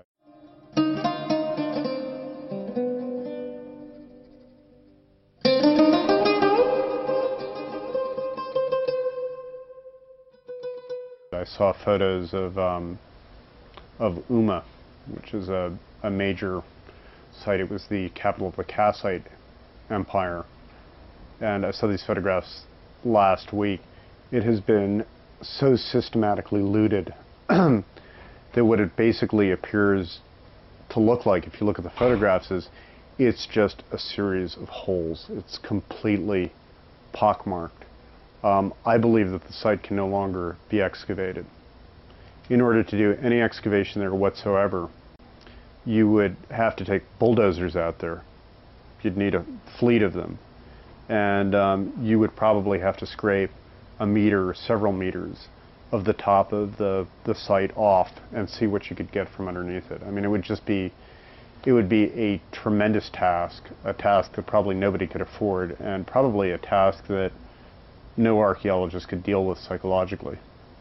I saw photos of um, of Umma, which is a, a major site. It was the capital of the Kassite Empire. And I saw these photographs last week. It has been so systematically looted that what it basically appears to look like, if you look at the photographs, is it's just a series of holes. It's completely pockmarked. Um, I believe that the site can no longer be excavated. In order to do any excavation there whatsoever, you would have to take bulldozers out there. You'd need a fleet of them. And um, you would probably have to scrape a meter or several meters of the top of the, the site off and see what you could get from underneath it. I mean, it would just be, it would be a tremendous task, a task that probably nobody could afford, and probably a task that no archaeologist could deal with psychologically.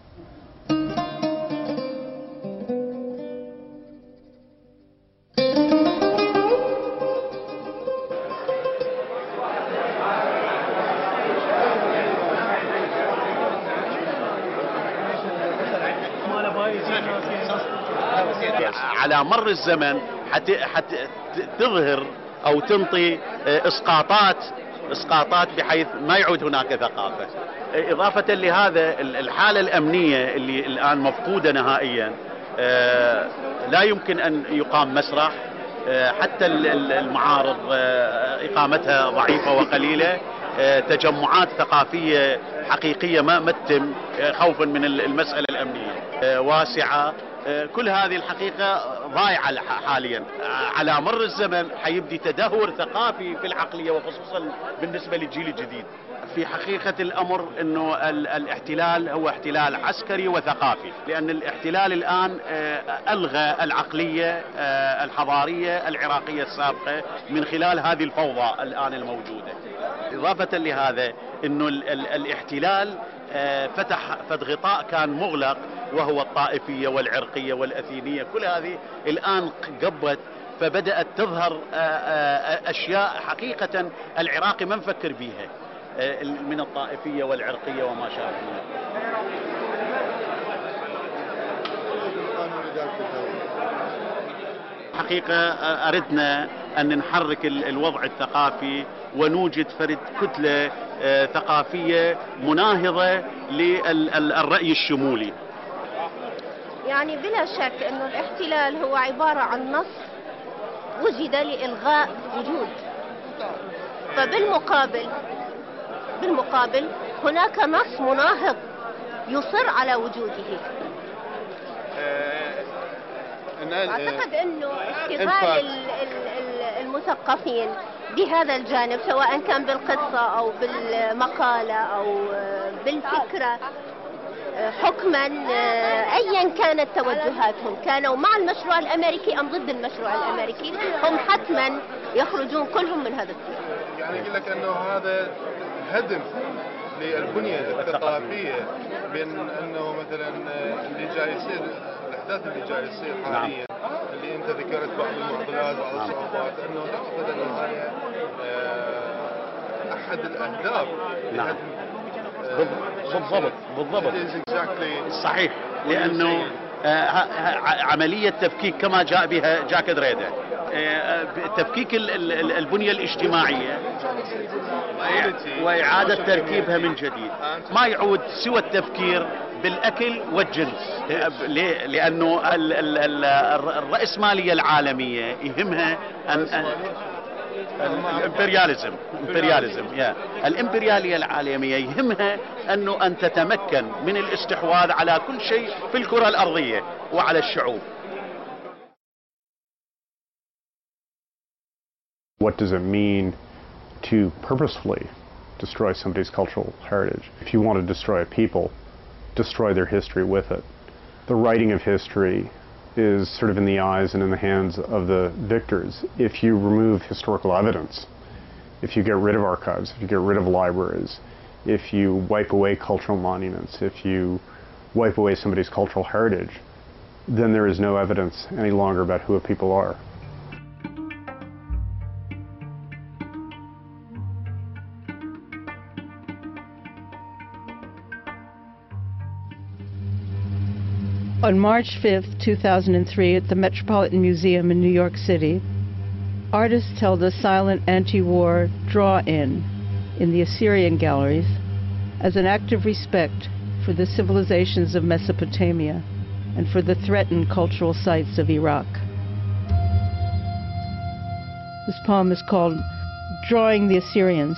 على مر الزمن حتى تظهر أو تنطي إسقاطات إسقاطات بحيث ما يعود هناك ثقافة. إضافة لهذا الحالة الأمنية اللي الآن مفقودة نهائيا، لا يمكن أن يقام مسرح، حتى المعارض إقامتها ضعيفة وقليلة، تجمعات ثقافية حقيقية ما تتم خوفا من المسألة الأمنية واسعة. كل هذه الحقيقة ضايعة حاليا. على مر الزمن حيبدي تدهور ثقافي في العقلية، وخصوصا بالنسبة للجيل الجديد. في حقيقة الأمر أنه الاحتلال هو احتلال عسكري وثقافي، لأن الاحتلال الآن ألغى العقلية الحضارية العراقية السابقة من خلال هذه الفوضى الآن الموجودة. إضافة لهذا أنه الاحتلال فتح فد غطاء كان مغلق، وهو الطائفية والعرقية والأثينية. كل هذه الآن قبت، فبدأت تظهر أشياء حقيقة العراقي ما نفكر بيها من الطائفية والعرقية وما شابه. حقيقة أردنا أن نحرك الوضع الثقافي ونوجد فرد كتلة ثقافية مناهضة للرأي الشمولي. يعني بلا شك أنه الاحتلال هو عبارة عن نص وجد لإلغاء وجود، فبالمقابل بالمقابل هناك نص مناهض يصر على وجوده. أعتقد أنه استغلال المثقفين بهذا الجانب، سواء كان بالقصة أو بالمقالة أو بالفكرة، حكما أيا كانت توجهاتهم، كانوا مع المشروع الأمريكي أم ضد المشروع الأمريكي، هم حتما يخرجون كلهم من هذا السياق. يعني يقول لك أنه هذا هدم للبنية الثقافية، بين أنه مثلا اللي جاي يصير، الأحداث اللي جاي يصير حاليا اللي أنت ذكرت بعض المعضلات بعض الصعوبات، أنه تعتقد أنه هذا أحد الأهداف لهدم. بالضبط بالضبط صحيح، لأنه عملية تفكيك كما جاء بها جاك دريدا، تفكيك البنية الاجتماعية وإعادة تركيبها من جديد، ما يعود سوى التفكير بالأكل والجنس. لأنه الرأسمالية العالمية يهمها أن الامبرياليزم امبرياليزم يا الامبريالية العالمية يهمها أنه أن تتمكن من الاستحواذ على كل شيء في الكرة الأرضية وعلى الشعوب. What does it mean to purposefully destroy somebody's cultural heritage? If you want to destroy a people, destroy their history with it. The writing of history is sort of in the eyes and in the hands of the victors. If you remove historical evidence, if you get rid of archives, if you get rid of libraries, if you wipe away cultural monuments, if you wipe away somebody's cultural heritage, then there is no evidence any longer about who a people are. On March fifth, two thousand three, at the Metropolitan Museum in New York City, artists held a silent anti-war draw-in in the Assyrian galleries as an act of respect for the civilizations of Mesopotamia and for the threatened cultural sites of Iraq. This poem is called Drawing the Assyrians.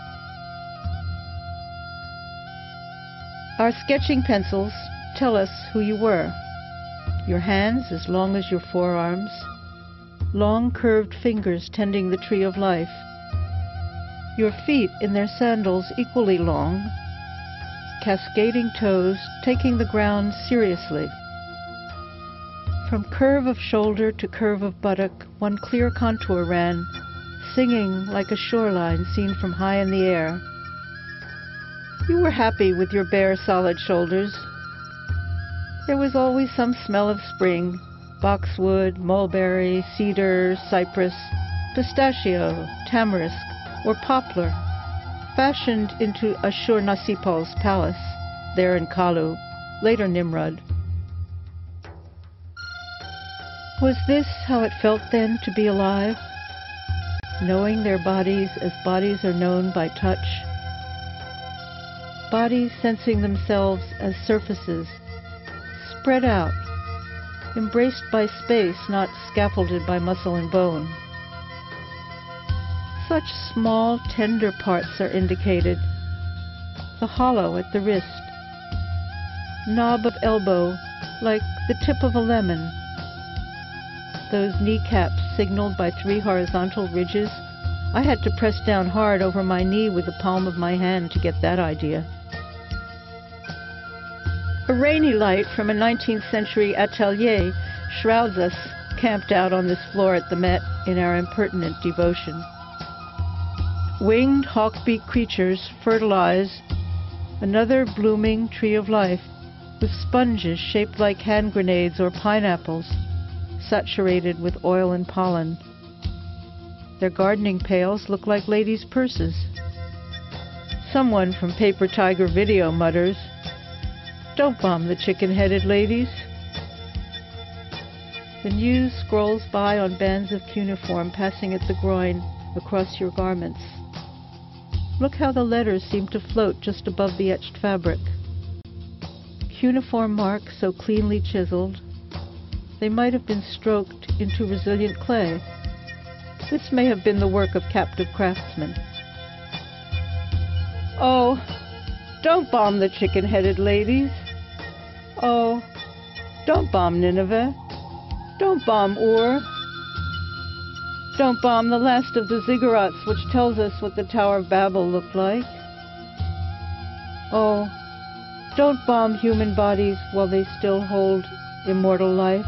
Our sketching pencils tell us who you were. Your hands as long as your forearms, long curved fingers tending the tree of life. Your feet in their sandals equally long, cascading toes taking the ground seriously. From curve of shoulder to curve of buttock, one clear contour ran, singing like a shoreline seen from high in the air. You were happy with your bare, solid shoulders. There was always some smell of spring, boxwood, mulberry, cedar, cypress, pistachio, tamarisk, or poplar, fashioned into Ashur-nasirpal's palace, there in Kalu, later Nimrod. Was this how it felt then to be alive? Knowing their bodies as bodies are known by touch? Bodies sensing themselves as surfaces, spread out, embraced by space, not scaffolded by muscle and bone. Such small, tender parts are indicated. The hollow at the wrist, knob of elbow like the tip of a lemon. Those kneecaps signaled by three horizontal ridges. I had to press down hard over my knee with the palm of my hand to get that idea. A rainy light from a nineteenth century atelier shrouds us camped out on this floor at the Met in our impertinent devotion. Winged hawk-beak creatures fertilize another blooming tree of life with sponges shaped like hand grenades or pineapples, saturated with oil and pollen. Their gardening pails look like ladies' purses. Someone from Paper Tiger Video mutters, "Don't bomb the chicken-headed ladies." The news scrolls by on bands of cuneiform passing at the groin across your garments. Look how the letters seem to float just above the etched fabric. Cuneiform marks so cleanly chiseled, they might have been stroked into resilient clay. This may have been the work of captive craftsmen. Oh, don't bomb the chicken-headed ladies. Oh, don't bomb Nineveh. Don't bomb Ur. Don't bomb the last of the ziggurats, which tells us what the Tower of Babel looked like. Oh, don't bomb human bodies while they still hold immortal life.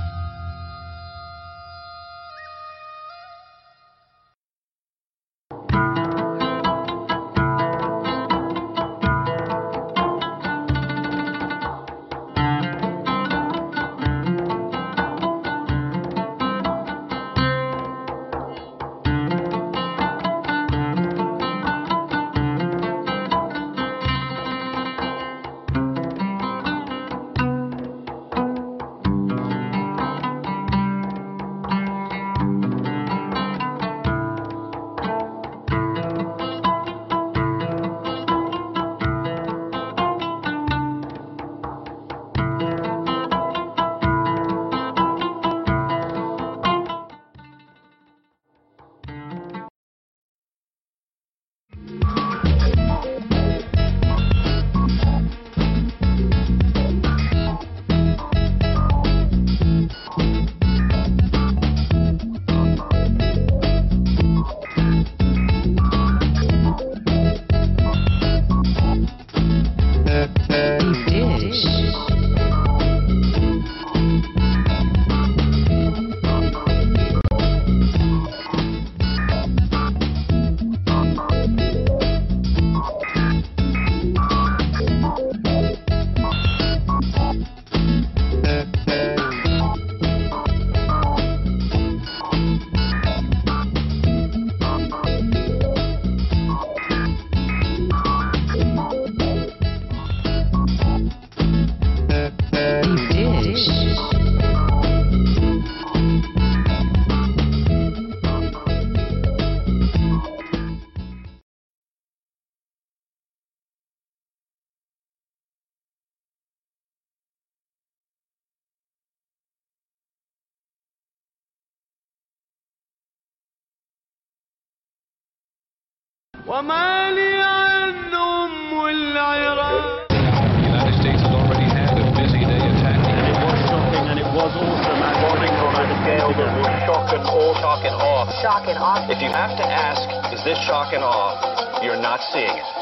وما لي عنهم والعراق. The United States has already had a busy day attacking. And it was shocking and it was awesome. And warning on a scale that was shock and awe. Shock and awe. Shock and awe. If you have to ask, is this shock and awe, you're not seeing it.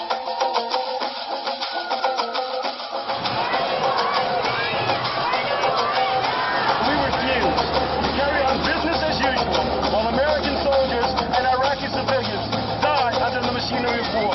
We refuse to carry on business as usual while American soldiers and Iraqi civilians die under the machinery of war.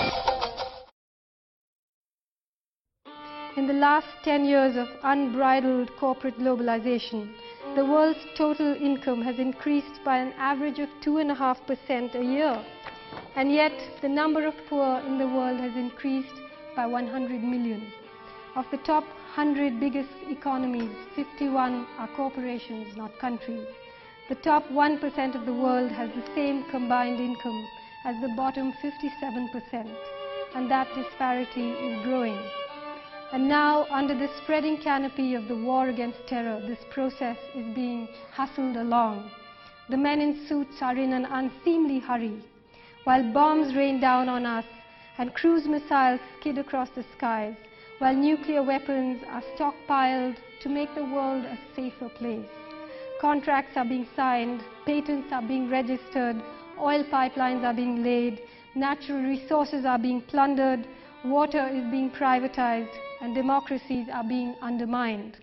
In the last ten years of unbridled corporate globalization, the world's total income has increased by an average of two point five percent a year. And yet, the number of poor in the world has increased by one hundred million. Of the top one hundred biggest economies, fifty-one are corporations, not countries. The top one percent of the world has the same combined income as the bottom fifty-seven percent, and that disparity is growing. And now, under the spreading canopy of the war against terror, this process is being hustled along. The men in suits are in an unseemly hurry, while bombs rain down on us and cruise missiles skid across the skies, while nuclear weapons are stockpiled to make the world a safer place. Contracts are being signed, patents are being registered, oil pipelines are being laid, natural resources are being plundered, water is being privatized, and democracies are being undermined.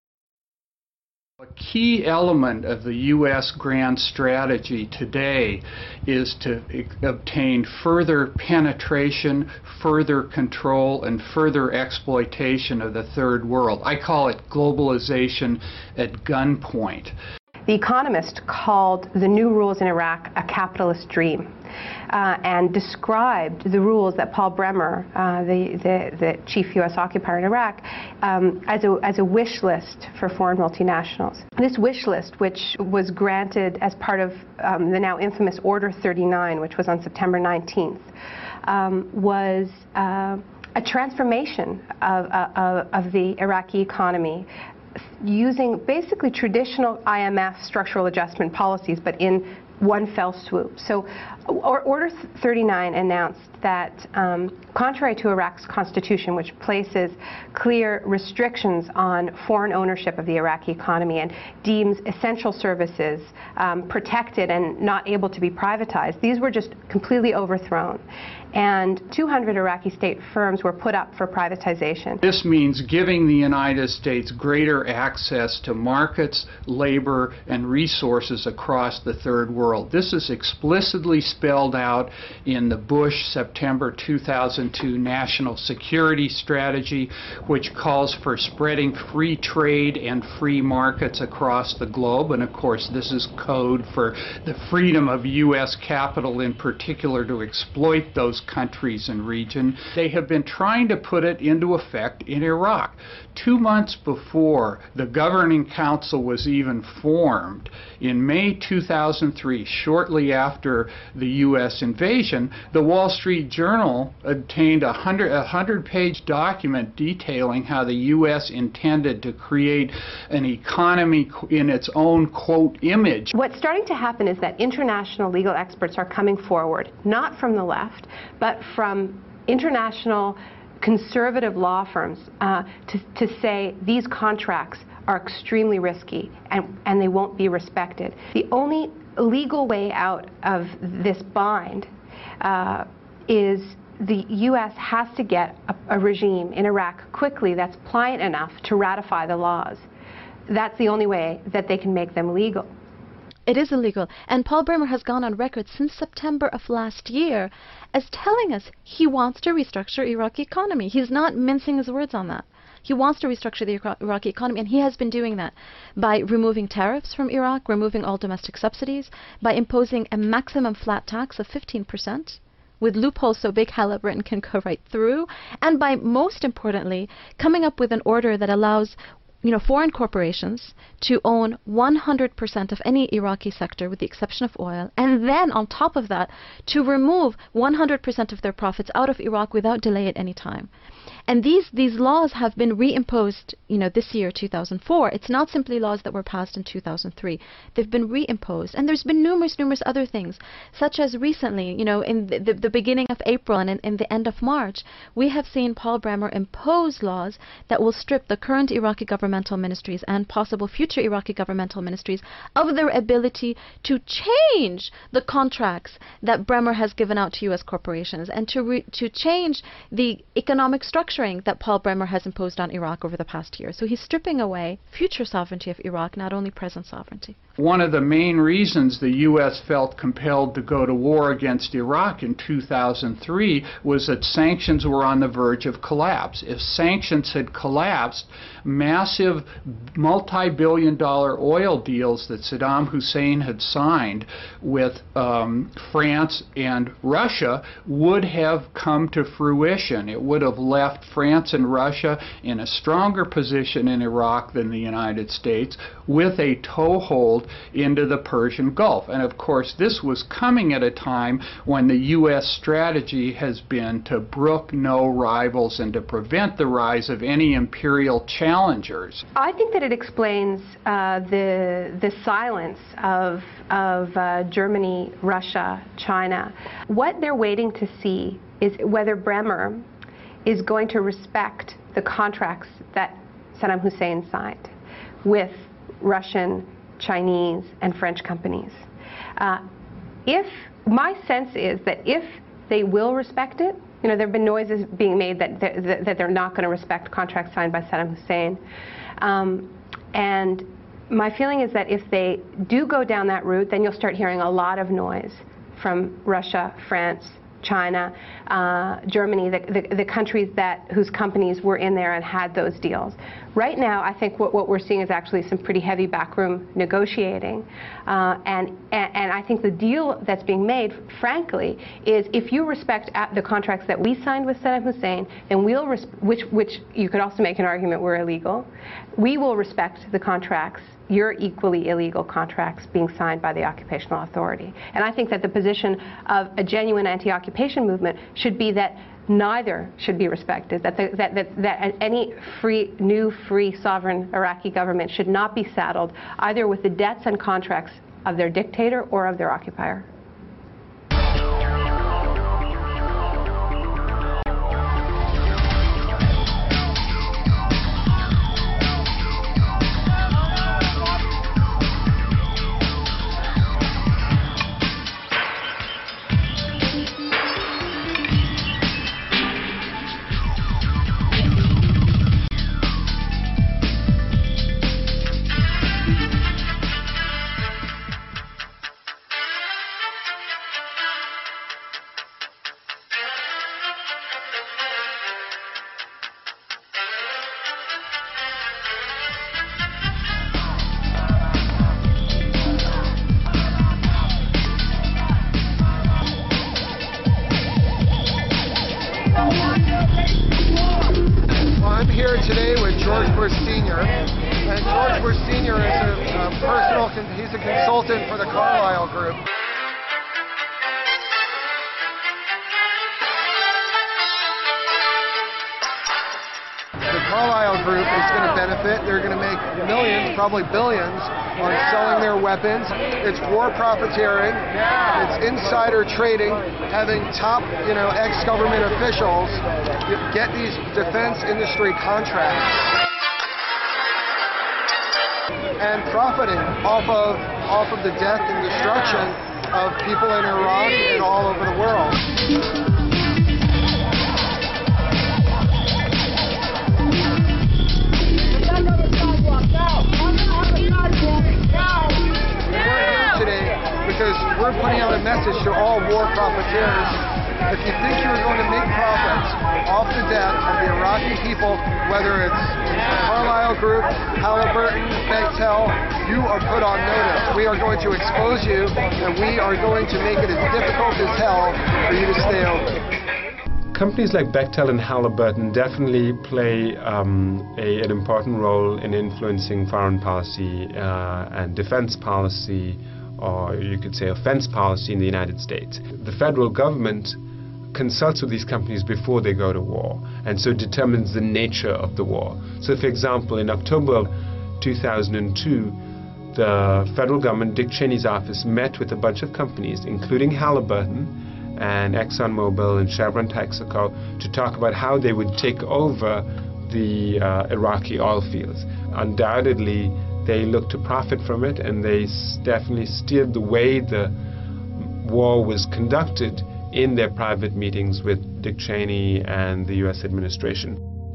A key element of the U S grand strategy today is to obtain further penetration, further control, and further exploitation of the third world. I call it globalization at gunpoint. The Economist called the new rules in Iraq a capitalist dream uh, and described the rules that Paul Bremer, uh, the, the, the chief U S occupier in Iraq, um, as, a, as a wish list for foreign multinationals. This wish list, which was granted as part of um, the now infamous Order thirty-nine, which was on September nineteenth, um, was uh, a transformation of, uh, of the Iraqi economy, using basically traditional I M F structural adjustment policies, but in one fell swoop. So Order thirty-nine announced that, um, contrary to Iraq's constitution, which places clear restrictions on foreign ownership of the Iraqi economy and deems essential services um, protected and not able to be privatized, these were just completely overthrown. And two hundred Iraqi state firms were put up for privatization. This means giving the United States greater access to markets, labor, and resources across the third world. This is explicitly spelled out in the Bush September two thousand two National Security Strategy, which calls for spreading free trade and free markets across the globe. And of course, this is code for the freedom of U S capital in particular to exploit those countries and region. They have been trying to put it into effect in Iraq. Two months before the Governing Council was even formed, in May two thousand three, shortly after the U S invasion, the Wall Street Journal obtained a hundred-page document detailing how the U S intended to create an economy in its own, quote, image. What's starting to happen is that international legal experts are coming forward, not from the left, but from international conservative law firms uh, to, to say these contracts are extremely risky and, and they won't be respected. The only legal way out of this bind uh, is the U S has to get a, a regime in Iraq quickly that's pliant enough to ratify the laws. That's the only way that they can make them legal. It is illegal, and Paul Bremer has gone on record since September of last year as telling us he wants to restructure Iraqi economy. He's not mincing his words on that. He wants to restructure the Iraqi economy, and he has been doing that by removing tariffs from Iraq, removing all domestic subsidies, by imposing a maximum flat tax of fifteen percent, with loopholes so big Halliburton can go right through, and by, most importantly, coming up with an order that allows you know, foreign corporations to own one hundred percent of any Iraqi sector with the exception of oil, and then on top of that to remove one hundred percent of their profits out of Iraq without delay at any time. And these, these laws have been reimposed, you know, this year, two thousand four. It's not simply laws that were passed in two thousand three. They've been reimposed. And there's been numerous, numerous other things, such as recently, you know, in the, the, the beginning of April and in, in the end of March, we have seen Paul Bremer impose laws that will strip the current Iraqi governmental ministries and possible future Iraqi governmental ministries of their ability to change the contracts that Bremer has given out to U S corporations and to, re to change the economic structuring that Paul Bremer has imposed on Iraq over the past year. So he's stripping away future sovereignty of Iraq, not only present sovereignty. One of the main reasons the U S felt compelled to go to war against Iraq in two thousand three was that sanctions were on the verge of collapse. If sanctions had collapsed, massive multi-billion dollar oil deals that Saddam Hussein had signed with um, France and Russia would have come to fruition. It would have left France and Russia in a stronger position in Iraq than the United States, with a toehold into the Persian Gulf. And of course, this was coming at a time when the U S strategy has been to brook no rivals and to prevent the rise of any imperial challengers. I think that it explains uh, the, the silence of, of uh, Germany, Russia, China. What they're waiting to see is whether Bremer is going to respect the contracts that Saddam Hussein signed with Russian, Chinese, and French companies. Uh, if my sense is that if they will respect it, you know, there have been noises being made that they're, that they're not going to respect contracts signed by Saddam Hussein. Um, and my feeling is that if they do go down that route, then you'll start hearing a lot of noise from Russia, France, China, uh, Germany, the, the, the countries that whose companies were in there and had those deals. Right now, I think what, what we're seeing is actually some pretty heavy backroom negotiating, uh, and, and and I think the deal that's being made, frankly, is if you respect the contracts that we signed with Saddam Hussein, then we'll res which which you could also make an argument were illegal. We will respect the contracts, your equally illegal contracts being signed by the occupational authority. And I think that the position of a genuine anti-occupation movement should be that neither should be respected, that, the, that, that, that any free, new, free, sovereign Iraqi government should not be saddled either with the debts and contracts of their dictator or of their occupier. Today with George Bush Senior And George Bush Senior is a, a personal, he's a consultant for the Carlyle Group. The Carlyle Group is going to benefit. They're going to make millions, probably billions, on selling their weapons. It's war profiteering. It's insider trading, having top, you know, ex-government officials get these defense industry contracts and profiting off of off of the death and destruction of people in Iraq and all over the world. Because we're putting out a message to all war profiteers. If you think you're going to make profits off the death of the Iraqi people, whether it's Carlyle Group, Halliburton, Bechtel, you are put on notice. We are going to expose you, and we are going to make it as difficult as hell for you to stay open. Companies like Bechtel and Halliburton definitely play um, a, an important role in influencing foreign policy uh, and defense policy, or you could say offense policy in the United States. The federal government consults with these companies before they go to war, and so determines the nature of the war. So, for example, in October two thousand two, the federal government, Dick Cheney's office, met with a bunch of companies, including Halliburton and ExxonMobil and Chevron Texaco, to talk about how they would take over the uh, Iraqi oil fields. Undoubtedly, they looked to profit from it, and they s definitely steered the way the war was conducted in their private meetings with Dick Cheney and the U S administration.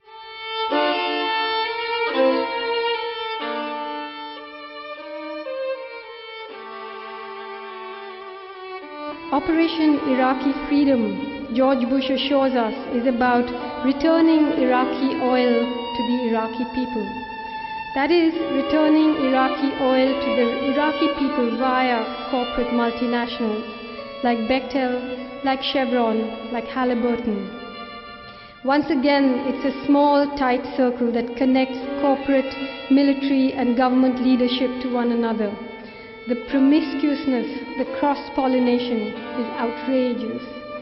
Operation Iraqi Freedom, George Bush assures us, is about returning Iraqi oil to the Iraqi people. That is, returning Iraqi oil to the Iraqi people via corporate multinationals like Bechtel, like Chevron, like Halliburton. Once again, it's a small, tight circle that connects corporate, military, and government leadership to one another. The promiscuousness, the cross-pollination is outrageous.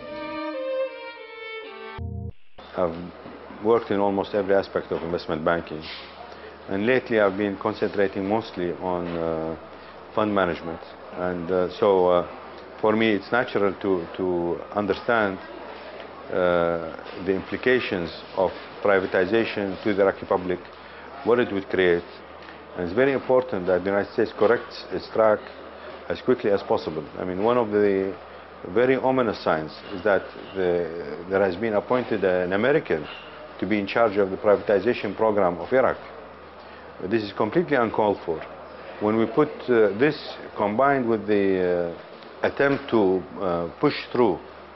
I've worked in almost every aspect of investment banking, and lately I've been concentrating mostly on uh, fund management. And uh, so uh, for me it's natural to, to understand uh, the implications of privatization to the Iraqi public, what it would create. And it's very important that the United States corrects its track as quickly as possible. I mean, one of the very ominous signs is that the, there has been appointed an American to be in charge of the privatization program of Iraq. This is completely uncalled for. When we put uh, this combined with the uh, attempt to uh, push through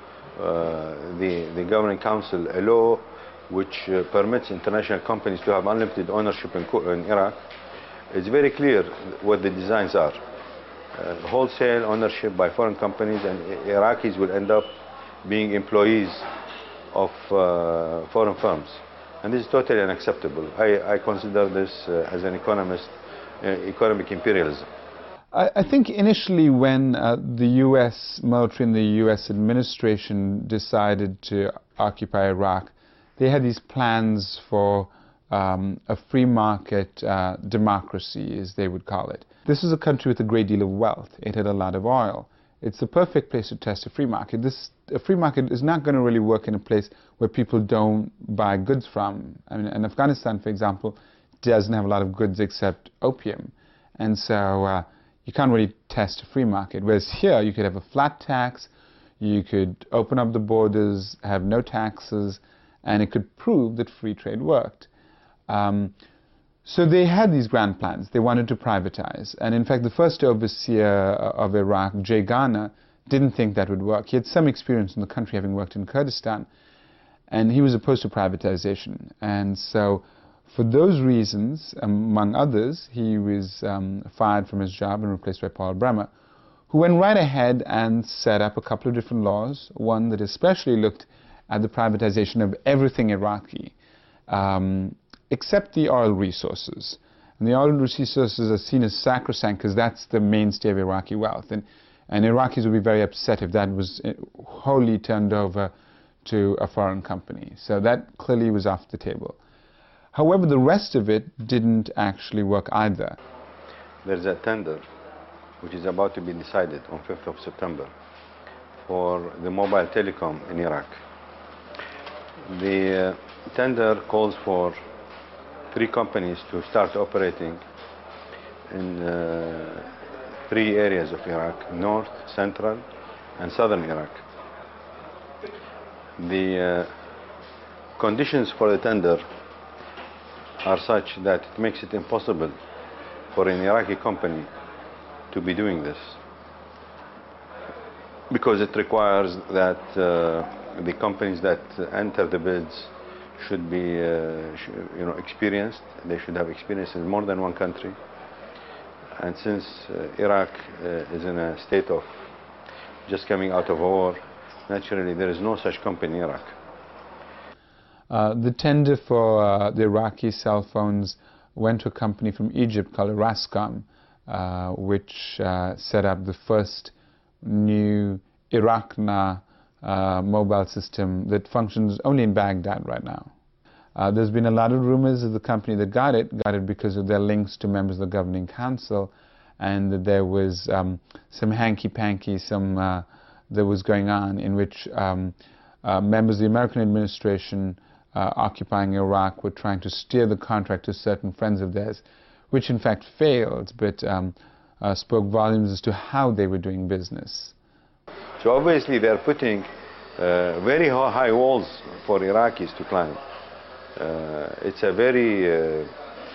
uh, the, the Governing Council a law which uh, permits international companies to have unlimited ownership in, in Iraq, it's very clear what the designs are. Uh, wholesale ownership by foreign companies, and Iraqis will end up being employees of uh, foreign firms. And this is totally unacceptable. I, I consider this uh, as an economist, uh, economic imperialism. I, I think initially when uh, the U S military and the U S administration decided to occupy Iraq, they had these plans for um, a free market uh, democracy, as they would call it. This is a country with a great deal of wealth. It had a lot of oil. It's the perfect place to test a free market. This, a free market is not going to really work in a place where people don't buy goods from. I mean, in Afghanistan, for example, doesn't have a lot of goods except opium. And so uh, you can't really test a free market. Whereas here, you could have a flat tax, you could open up the borders, have no taxes, and it could prove that free trade worked. Um, So they had these grand plans. They wanted to privatize. And in fact, the first overseer of Iraq, Jay Garner, didn't think that would work. He had some experience in the country, having worked in Kurdistan, and he was opposed to privatization. And so for those reasons, among others, he was um, fired from his job and replaced by Paul Bremer, who went right ahead and set up a couple of different laws, one that especially looked at the privatization of everything Iraqi, um, except the oil resources. And the oil resources are seen as sacrosanct because that's the mainstay of Iraqi wealth. And, and Iraqis would be very upset if that was wholly turned over to a foreign company. So that clearly was off the table. However, the rest of it didn't actually work either. There's a tender which is about to be decided on fifth of September for the mobile telecom in Iraq. The uh, tender calls for three companies to start operating in uh, three areas of Iraq: north, central, and southern Iraq. The uh, conditions for the tender are such that it makes it impossible for an Iraqi company to be doing this, because it requires that uh, the companies that enter the bids should be uh, sh you know, experienced. They should have experience in more than one country. And since uh, Iraq uh, is in a state of just coming out of a war, naturally there is no such company in Iraq. Uh, the tender for uh, the Iraqi cell phones went to a company from Egypt called Erascom, uh, which uh, set up the first new Iraqna uh, mobile system that functions only in Baghdad right now. Uh, there's been a lot of rumors of the company that got it, got it because of their links to members of the governing council, and that there was um, some hanky-panky, some uh, that was going on in which um, uh, members of the American administration uh, occupying Iraq were trying to steer the contract to certain friends of theirs, which in fact failed, but um, uh, spoke volumes as to how they were doing business. So obviously they're putting uh, very high walls for Iraqis to climb. Uh, it's a very, uh,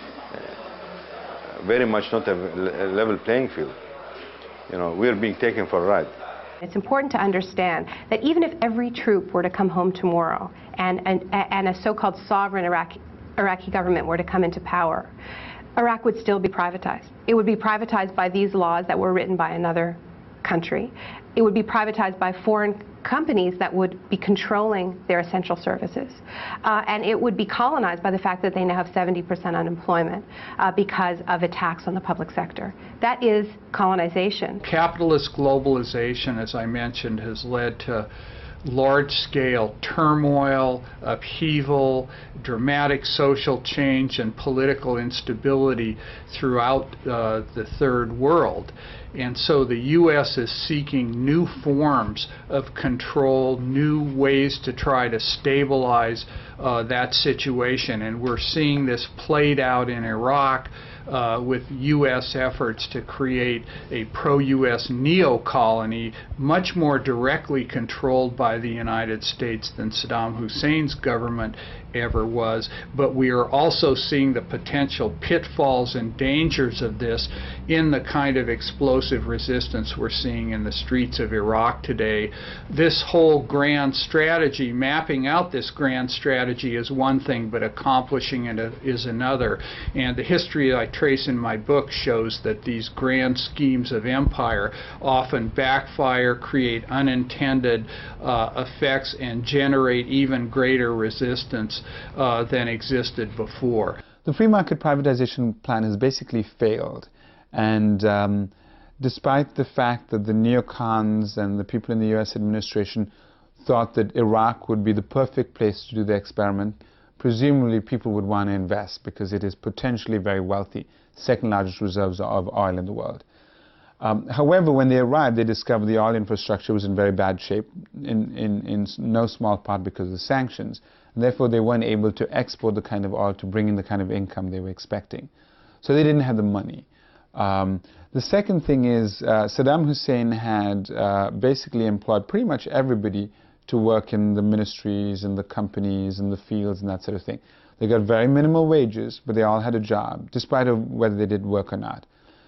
very much not a level playing field. You know, we're being taken for a ride. It's important to understand that even if every troop were to come home tomorrow and, and, and a so-called sovereign Iraqi, Iraqi government were to come into power, Iraq would still be privatized. It would be privatized by these laws that were written by another country. It would be privatized by foreign companies that would be controlling their essential services. Uh, and it would be colonized by the fact that they now have seventy percent unemployment uh, because of attacks on the public sector. That is colonization. Capitalist globalization, as I mentioned, has led to large-scale turmoil, upheaval, dramatic social change, and political instability throughout uh, the third world. And so the U S is seeking new forms of control, new ways to try to stabilize uh, that situation. And we're seeing this played out in Iraq uh, with U S efforts to create a pro-U S neo-colony much more directly controlled by the United States than Saddam Hussein's government ever was. But we are also seeing the potential pitfalls and dangers of this in the kind of explosive resistance we're seeing in the streets of Iraq today. This whole grand strategy, mapping out this grand strategy is one thing, but accomplishing it is another. And the history I trace in my book shows that these grand schemes of empire often backfire, create unintended uh, effects, and generate even greater resistance Uh, than existed before. The free market privatization plan has basically failed, and um, despite the fact that the neocons and the people in the U S administration thought that Iraq would be the perfect place to do the experiment, presumably people would want to invest because it is potentially very wealthy, second largest reserves of oil in the world. Um, however, when they arrived, they discovered the oil infrastructure was in very bad shape, in, in, in no small part because of the sanctions. And therefore, they weren't able to export the kind of oil to bring in the kind of income they were expecting. So they didn't have the money. Um, the second thing is uh, Saddam Hussein had uh, basically employed pretty much everybody to work in the ministries and the companies and the fields and that sort of thing. They got very minimal wages, but they all had a job, despite of whether they did work or not.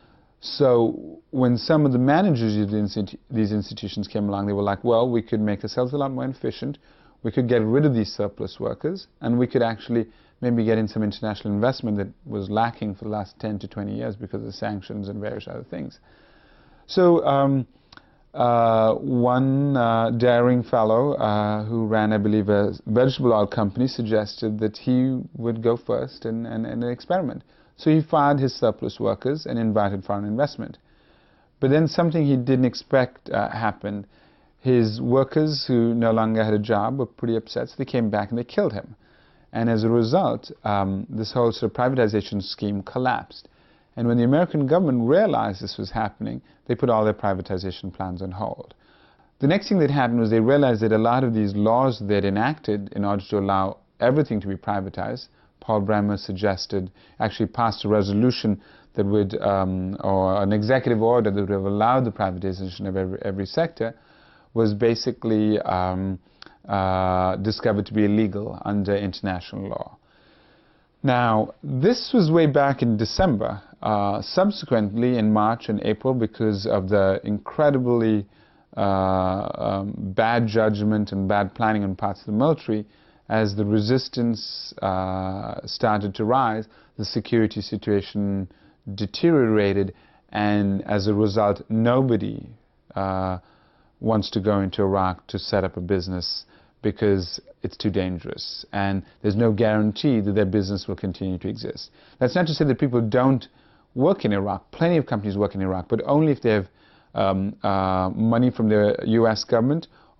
So when some of the managers of these institutions came along, they were like, well, we could make ourselves a lot more efficient, we could get rid of these surplus workers, and we could actually maybe get in some international investment that was lacking for the last ten to twenty years because of the sanctions and various other things. So um, uh, one uh, daring fellow uh, who ran, I believe, a vegetable oil company suggested that he would go first and, and, and experiment. So he fired his surplus workers and invited foreign investment. But then something he didn't expect uh, happened. His workers, who no longer had a job, were pretty upset, so they came back and they killed him. And as a result, um, this whole sort of privatization scheme collapsed. And when the American government realized this was happening, they put all their privatization plans on hold. The next thing that happened was they realized that a lot of these laws they'd enacted in order to allow everything to be privatized, Paul Bremer suggested, actually passed a resolution that would, um, or an executive order that would have allowed the privatization of every, every sector, was basically um, uh, discovered to be illegal under international law. Now, this was way back in December. Uh, subsequently, in March and April, because of the incredibly uh, um, bad judgment and bad planning on parts of the military, as the resistance uh, started to rise, the security situation deteriorated, and as a result, nobody uh, wants to go into Iraq to set up a business because it's too dangerous, and there's no guarantee that their business will continue to exist. That's not to say that people don't work in Iraq. Plenty of companies work in Iraq, but only if they have um, uh, money from the U S government,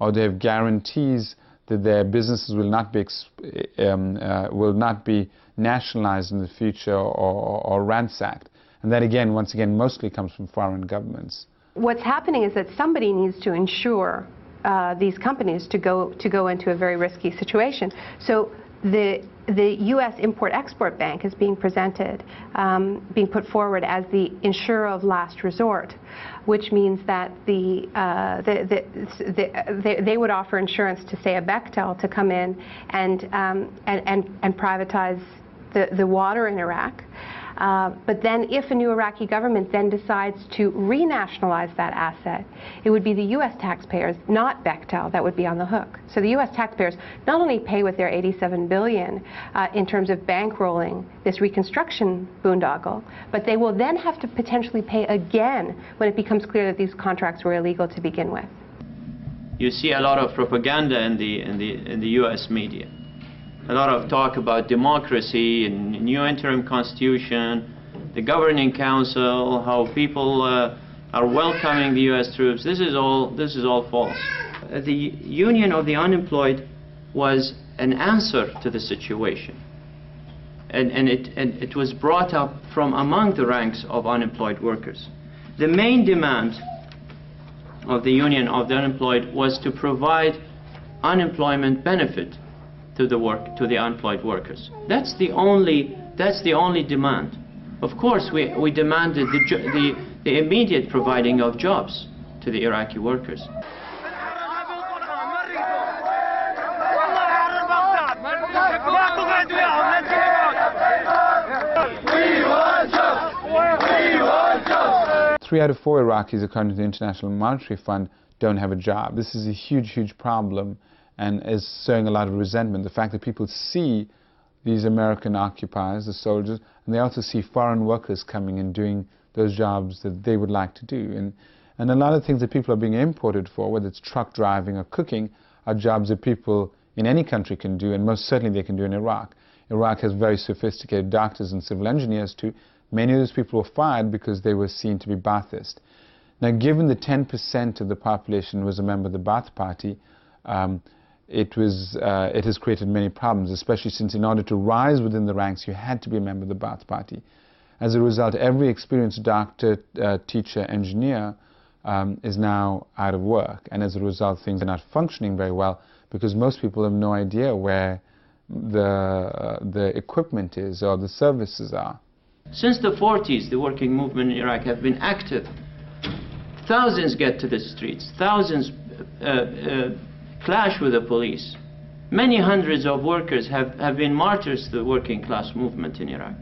or they have guarantees that their businesses will not be um, uh, will not be nationalized in the future or, or, or ransacked. And that again, once again, mostly comes from foreign governments. What's happening is that somebody needs to ensure uh, these companies to go to go into a very risky situation. So the the U S Import-Export Bank is being presented, um, being put forward as the insurer of last resort, which means that the, uh, the, the, the, they, they would offer insurance to, say, a Bechtel to come in and, um, and, and, and privatize the, the water in Iraq. Uh, but then if a new Iraqi government then decides to renationalize that asset, it would be the U S taxpayers, not Bechtel, that would be on the hook. So the U S taxpayers not only pay with their eighty-seven billion dollars uh, in terms of bankrolling this reconstruction boondoggle, but they will then have to potentially pay again when it becomes clear that these contracts were illegal to begin with. You see a lot of propaganda in the, in the, in the U S media. A lot of talk about democracy and new interim constitution, the governing council, how people uh, are welcoming the U S troops. This is all, this is all false. Uh, the Union of the Unemployed was an answer to the situation. And, and, it, and it was brought up from among the ranks of unemployed workers. The main demand of the Union of the Unemployed was to provide unemployment benefit to the work to the unemployed workers. That's the only that's the only demand. Of course, we we demanded the the, the immediate providing of jobs to the Iraqi workers. Three out of four Iraqis, according to the International Monetary Fund, don't have a job. This is a huge, huge problem, and is sowing a lot of resentment. The fact that people see these American occupiers, the soldiers, and they also see foreign workers coming and doing those jobs that they would like to do. And, and a lot of things that people are being imported for, whether it's truck driving or cooking, are jobs that people in any country can do, and most certainly they can do in Iraq. Iraq has very sophisticated doctors and civil engineers too. Many of those people were fired because they were seen to be Ba'athist. Now, given that ten percent of the population was a member of the Ba'ath Party, um, It, was, uh, it has created many problems, especially since in order to rise within the ranks, you had to be a member of the Ba'ath Party. As a result, every experienced doctor, uh, teacher, engineer um, is now out of work. And as a result, things are not functioning very well because most people have no idea where the, uh, the equipment is or the services are. Since the forties, the working movement in Iraq have been active. Thousands get to the streets. Thousands uh, uh, clash with the police. Many hundreds of workers have, have been martyrs to the working class movement in Iraq.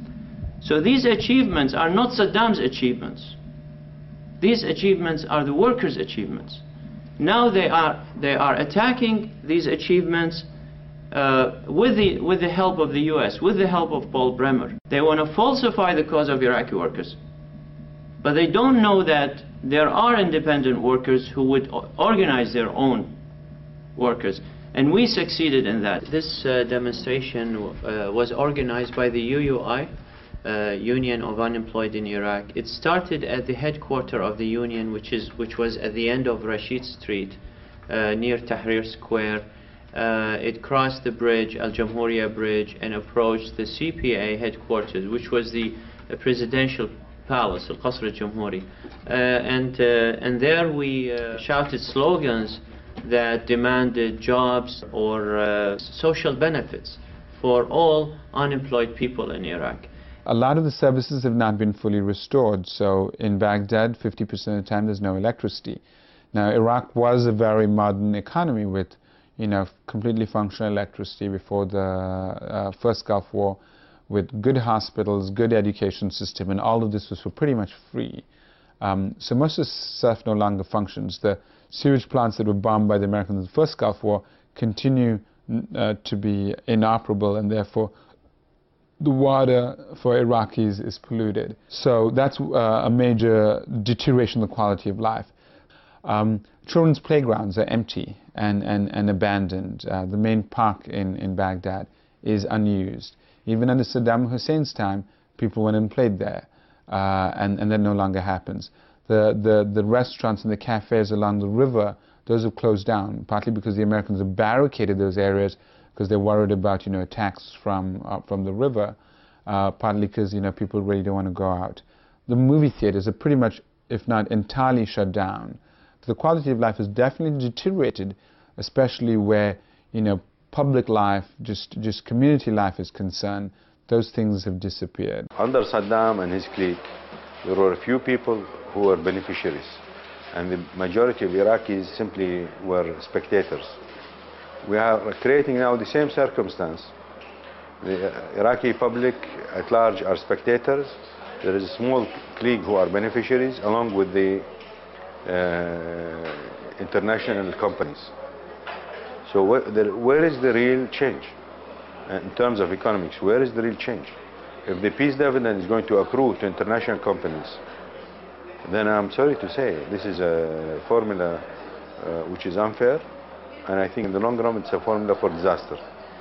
So these achievements are not Saddam's achievements. These achievements are the workers' achievements. Now they are, they are attacking these achievements uh, with, the, with the help of the U S, with the help of Paul Bremer. They want to falsify the cause of Iraqi workers. But they don't know that there are independent workers who would organize their own workers, and we succeeded in that. This uh, demonstration uh, was organized by the U U I, uh, Union of Unemployed in Iraq. It started at the headquarters of the union, which is which was at the end of Rashid Street, uh, near Tahrir Square. Uh, it crossed the bridge, Al Jamhuriya Bridge, and approached the C P A headquarters, which was the uh, presidential palace, Al Qasr Al Jamhuri, uh, and uh, and there we uh, shouted slogans that demanded jobs or uh, social benefits for all unemployed people in Iraq. A lot of the services have not been fully restored. So in Baghdad, fifty percent of the time there's no electricity. Now, Iraq was a very modern economy with, you know, completely functional electricity before the uh, first Gulf War, with good hospitals, good education system, and all of this was for pretty much free. Um, so most of the stuff no longer functions. The sewage plants that were bombed by the Americans in the first Gulf War continue uh, to be inoperable, and therefore the water for Iraqis is polluted. So that's uh, a major deterioration of the quality of life. Um, children's playgrounds are empty and, and, and abandoned. Uh, the main park in, in Baghdad is unused. Even under Saddam Hussein's time, people went and played there, uh, and, and that no longer happens. The, the, the restaurants and the cafes along the river those have closed down, partly because the Americans have barricaded those areas because they're worried about, you know, attacks from, uh, from the river, uh, partly because, you know, people really don't want to go out. The movie theaters are pretty much, if not entirely, shut down. The quality of life has definitely deteriorated, especially where, you know, public life, just, just community life is concerned. Those things have disappeared. Under Saddam and his clique, there were a few people who were beneficiaries, and the majority of Iraqis simply were spectators. We are creating now the same circumstance. The Iraqi public at large are spectators. There is a small clique who are beneficiaries, along with the uh, international companies. So wh the, where is the real change uh, in terms of economics? Where is the real change? If the peace dividend is going to accrue to international companies, then I'm sorry to say this is a formula uh, which is unfair, and I think in the long run it's a formula for disaster.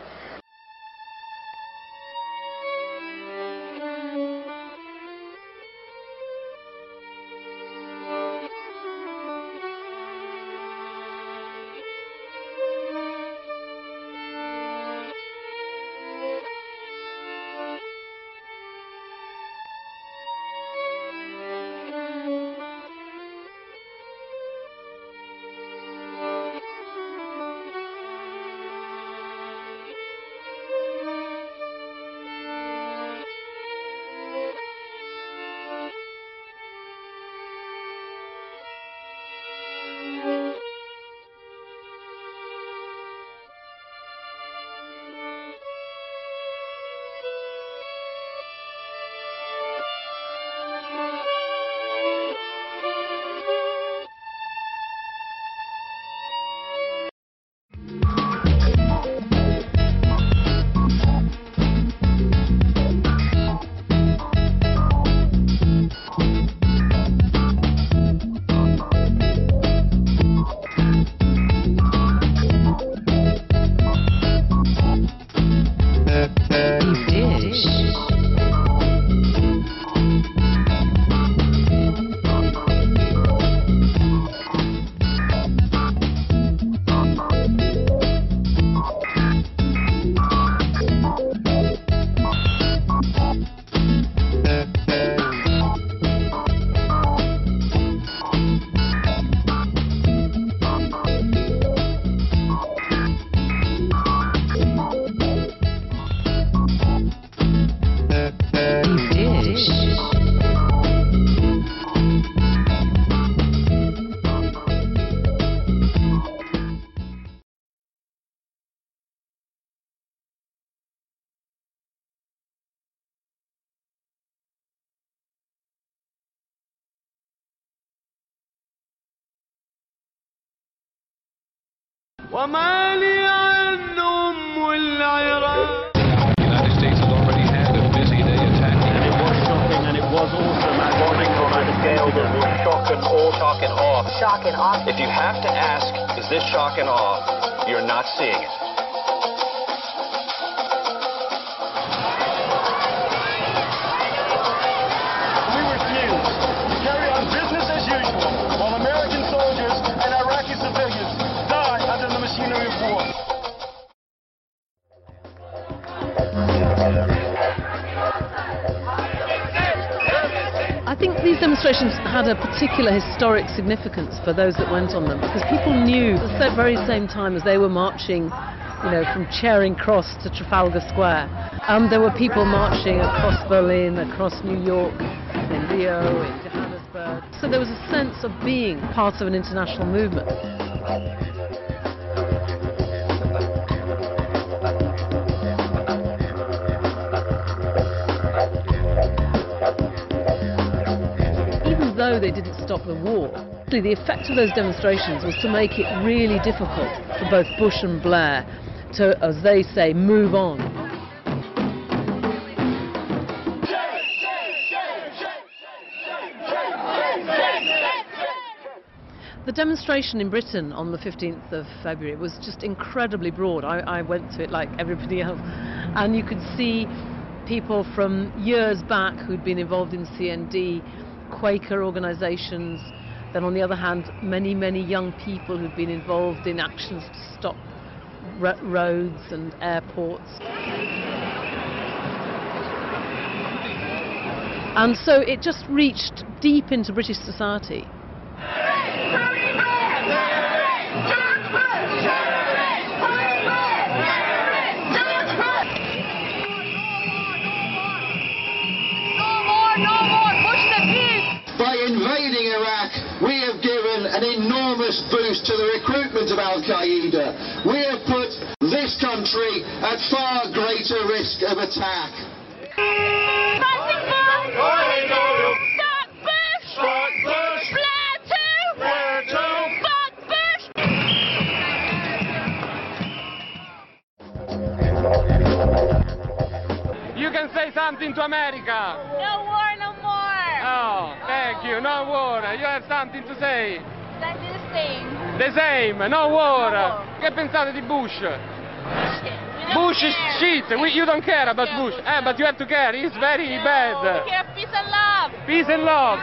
وما لي عنهم والعراق. The United States has already had a busy day attacking. And it was shocking and it was awesome. It was on a scale that was shock and awe. Shock and awe. Shock and awe. If you have to ask, is this shock and awe, you're not seeing it. We refuse to carry on business as usual while American soldiers and Iraqi civilians die under the machinery of war. I think these demonstrations had a particular historic significance for those that went on them, because people knew at the very same time as they were marching, you know, from Charing Cross to Trafalgar Square, um, there were people marching across Berlin, across New York, in Rio, in Johannesburg. So there was a sense of being part of an international movement. Though they didn't stop the war, the effect of those demonstrations was to make it really difficult for both Bush and Blair to, as they say, move on. The demonstration in Britain on the fifteenth of February was just incredibly broad. I, I went to it like everybody else, and you could see people from years back who'd been involved in C N D, Quaker organisations, then on the other hand, many, many young people who've been involved in actions to stop ro roads and airports. And so it just reached deep into British society. By invading Iraq, we have given an enormous boost to the recruitment of Al-Qaeda. We have put this country at far greater risk of attack. You can say something to America. No war, no more. Oh, thank you. No war. You have something to say. Exactly the same. The same. No war. No war. Che pensate di Bush? We Bush is care. shit. We, you don't care about Bush. Eh, but you have to care. He's very no, bad. We care peace and love. Peace and love.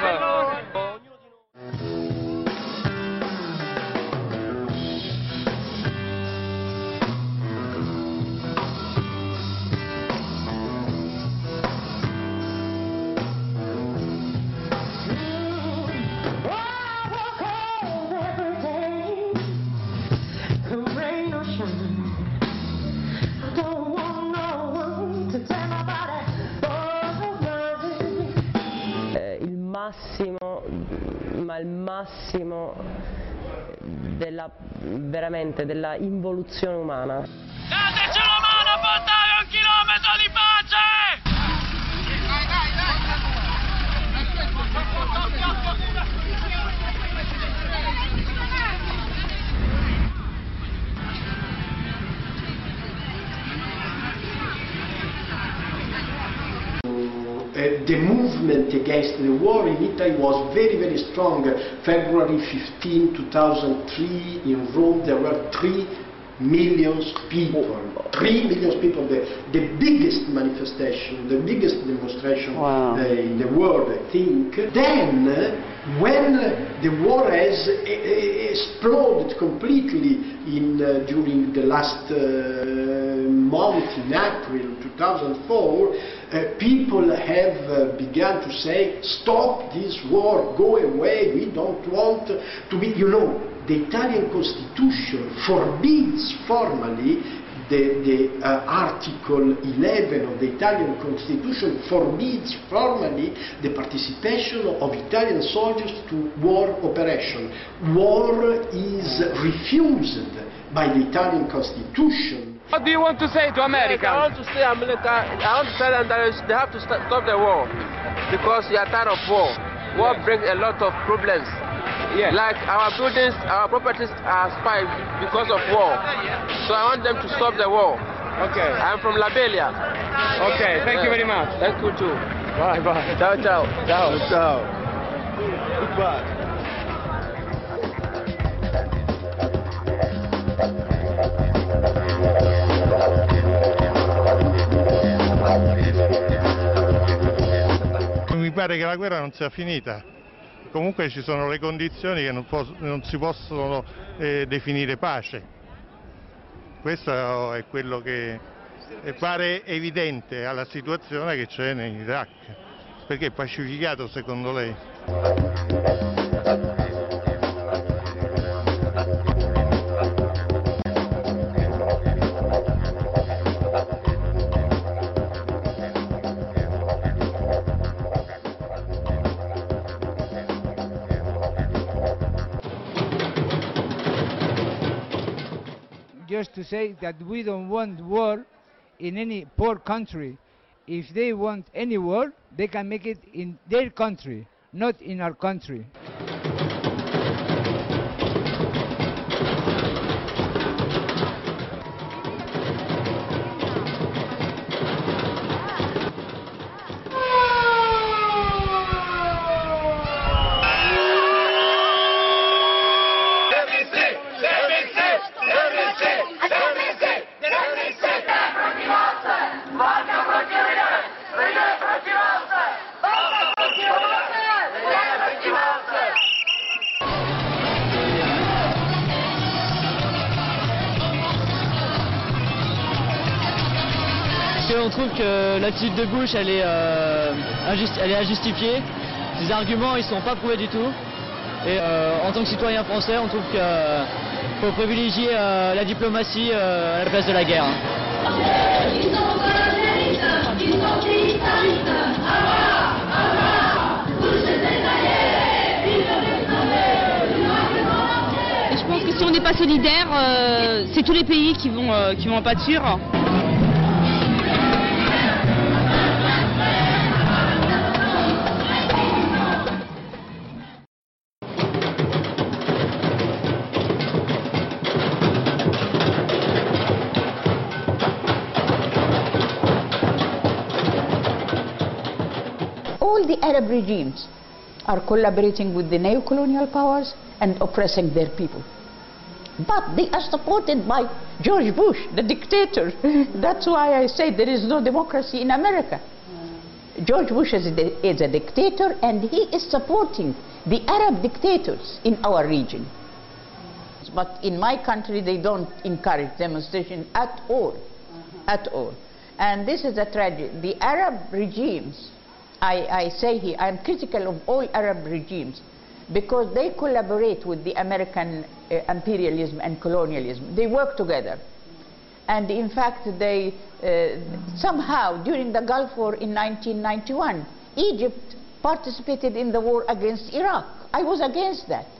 Massimo, ma il massimo della veramente della involuzione umana. Dateci una mano a portare un chilometro di pace! Uh, the movement against the war in Italy was very, very strong. February fifteenth, two thousand three, in Rome, there were three million people. Three million people, the, the biggest manifestation, the biggest demonstration Wow. uh, in the world, I think. Then, uh, when the war has uh, uh, exploded completely in, uh, during the last uh, month, in April two thousand four, Uh, people have uh, begun to say, stop this war, go away, we don't want to be, you know, the Italian Constitution forbids formally, the, the uh, Article eleven of the Italian Constitution forbids formally the participation of Italian soldiers to war operation. War is refused by the Italian Constitution. What do you want to say to America? Yes, I want to say America, I want to tell them that they have to st stop the war because they are tired of war. War Yes. brings a lot of problems. Yes. Like our buildings, our properties are spoiled because of war. So I want them to stop the war. Okay. I'm from Labelia. Okay, thank you very much. Thank you too. Bye bye. Ciao ciao. Ciao. Ciao. Goodbye. Mi pare che la guerra non sia finita, comunque ci sono le condizioni che non, non si possono eh, definire pace. Questo è quello che pare evidente alla situazione che c'è in Iraq, perché è pacificato secondo lei? Just to say that we don't want war in any poor country. If they want any war, they can make it in their country, not in our country. on trouve que l'attitude de Bush, elle est, euh, injusti elle est injustifiée. Ses arguments, ils sont pas prouvés du tout. Et euh, en tant que citoyen français, on trouve qu'il euh, faut privilégier euh, la diplomatie euh, à la place de la guerre. Et je pense que si on n'est pas solidaire, euh, c'est tous les pays qui vont, euh, qui vont en pâtir. All the Arab regimes are collaborating with the neo-colonial powers and oppressing their people. But they are supported by George Bush, the dictator. That's why I say there is no democracy in America. George Bush is a, is a dictator, and he is supporting the Arab dictators in our region. But in my country, they don't encourage demonstration at all, at all. And this is a tragedy. The Arab regimes, I, I say here, I'm critical of all Arab regimes because they collaborate with the American uh, imperialism and colonialism. They work together. And in fact, they uh, somehow, during the Gulf War in nineteen ninety-one, Egypt participated in the war against Iraq. I was against that.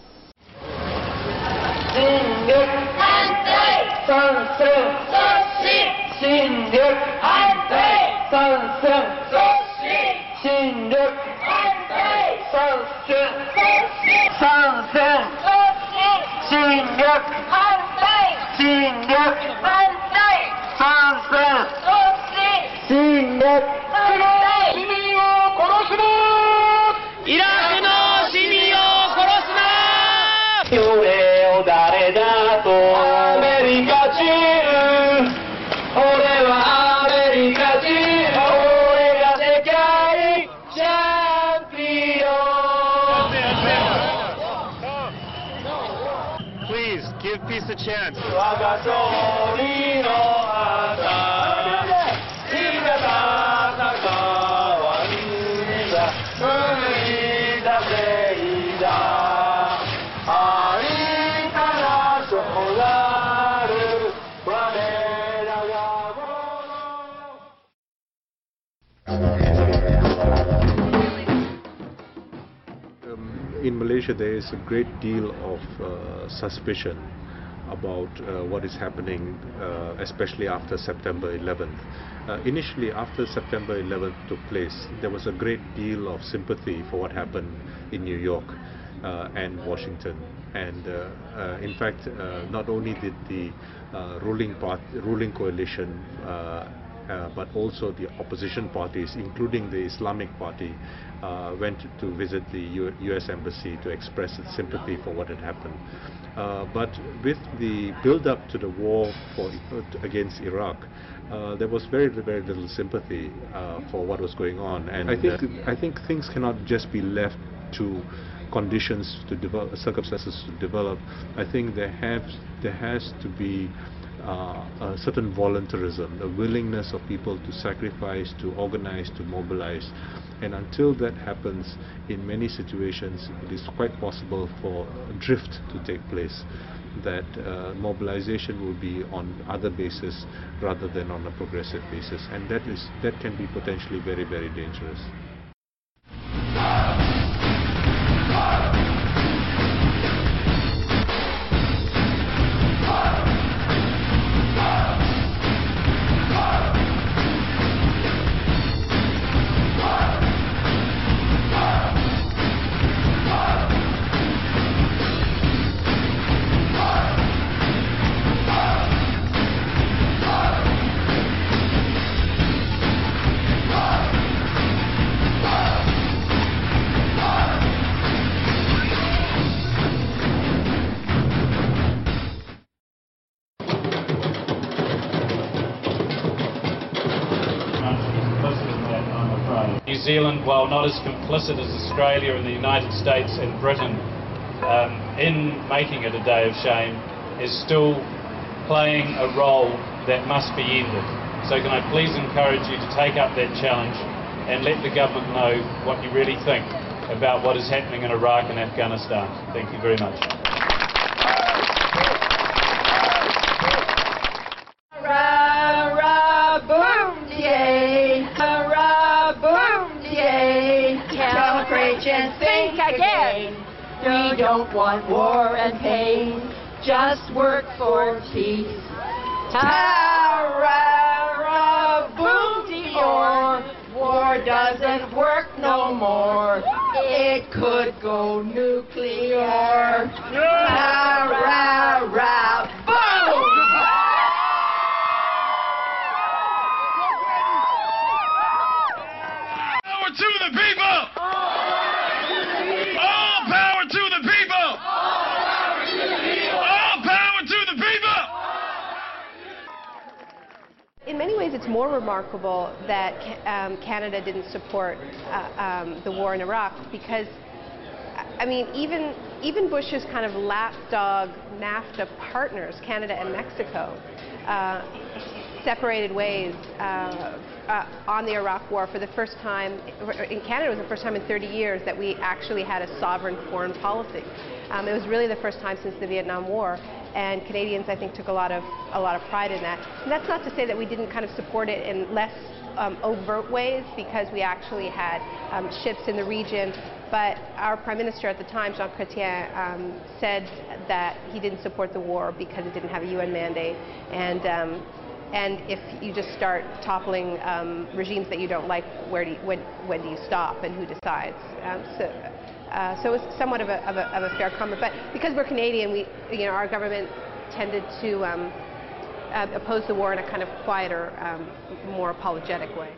Please give peace a chance. In Malaysia, there is a great deal of uh, suspicion about uh, what is happening, uh, especially after September eleventh. Uh, initially, after September eleventh took place, there was a great deal of sympathy for what happened in New York uh, and Washington. And uh, uh, in fact, uh, not only did the uh, ruling part, ruling coalition uh, Uh, but also the opposition parties, including the Islamic Party, uh, went to visit the U U S Embassy to express its sympathy for what had happened. Uh, but with the build-up to the war for, against Iraq, uh, there was very, very little sympathy uh, for what was going on. And I think, uh, I think things cannot just be left to conditions to develop, circumstances to develop. I think there have, there has to be Uh, a certain voluntarism, a willingness of people to sacrifice, to organize, to mobilize. And until that happens, in many situations, it is quite possible for a drift to take place, that uh, mobilization will be on other basis rather than on a progressive basis. And that is, that can be potentially very, very dangerous. New Zealand, while not as complicit as Australia and the United States and Britain um, in making it a day of shame, is still playing a role that must be ended. So can I please encourage you to take up that challenge and let the government know what you really think about what is happening in Iraq and Afghanistan. Thank you very much. Hurrah, hurrah, boom, yay! Hurrah, boom, yay! Celebrate and think again. We don't want war and pain, just work for peace. Hurrah, hurrah, boom, or war doesn't work no more. It could go nuclear. Hurrah, hurrah, boom! Power to the people! All power to the people! All power to the people! In many ways, it's more remarkable that um, Canada didn't support uh, um, the war in Iraq because, I mean, even even Bush's kind of lapdog NAFTA partners, Canada and Mexico, uh, separated ways uh, uh, on the Iraq war for the first time. In Canada, it was the first time in thirty years that we actually had a sovereign foreign policy. Um, it was really the first time since the Vietnam War. And Canadians, I think, took a lot of a lot of pride in that. And that's not to say that we didn't kind of support it in less um, overt ways, because we actually had um, ships in the region. But our Prime Minister at the time, Jean Chrétien, um, said that he didn't support the war because it didn't have a U N mandate. And um, and if you just start toppling um, regimes that you don't like, where do you, when when do you stop, and who decides? Um, so. Uh, so it's somewhat of a, of, a, of a fair comment, but because we're Canadian, we, you know, our government tended to um, uh, oppose the war in a kind of quieter, um, more apologetic way.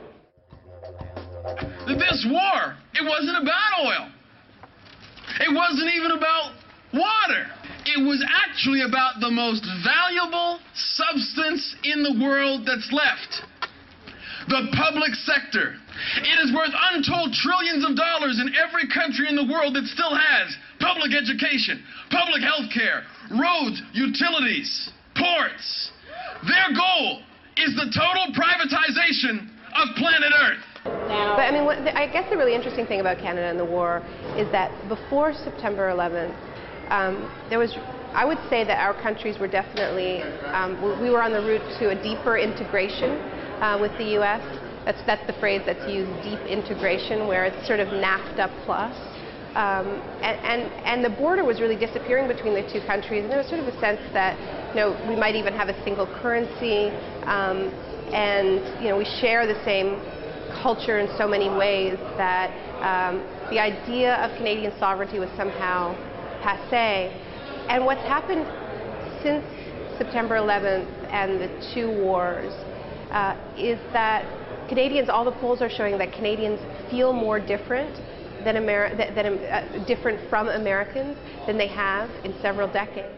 This war, it wasn't about oil. It wasn't even about water. It was actually about the most valuable substance in the world that's left. The public sector. It is worth untold trillions of dollars in every country in the world that still has public education, public health care, roads, utilities, ports. Their goal is the total privatization of planet Earth. But I mean, what the, I guess the really interesting thing about Canada and the war is that before September eleventh, um, there was, I would say that our countries were definitely, um, we were on the route to a deeper integration uh, with the U S That's, that's the phrase that's used, deep integration, where it's sort of NAFTA plus. Um, and, and, and the border was really disappearing between the two countries, and there was sort of a sense that, you know, we might even have a single currency, um, and, you know, we share the same culture in so many ways that um, the idea of Canadian sovereignty was somehow passé. And what's happened since September eleventh and the two wars uh, is that Canadians, all the polls are showing that Canadians feel more different than Ameri that, that, uh, different from Americans than they have in several decades.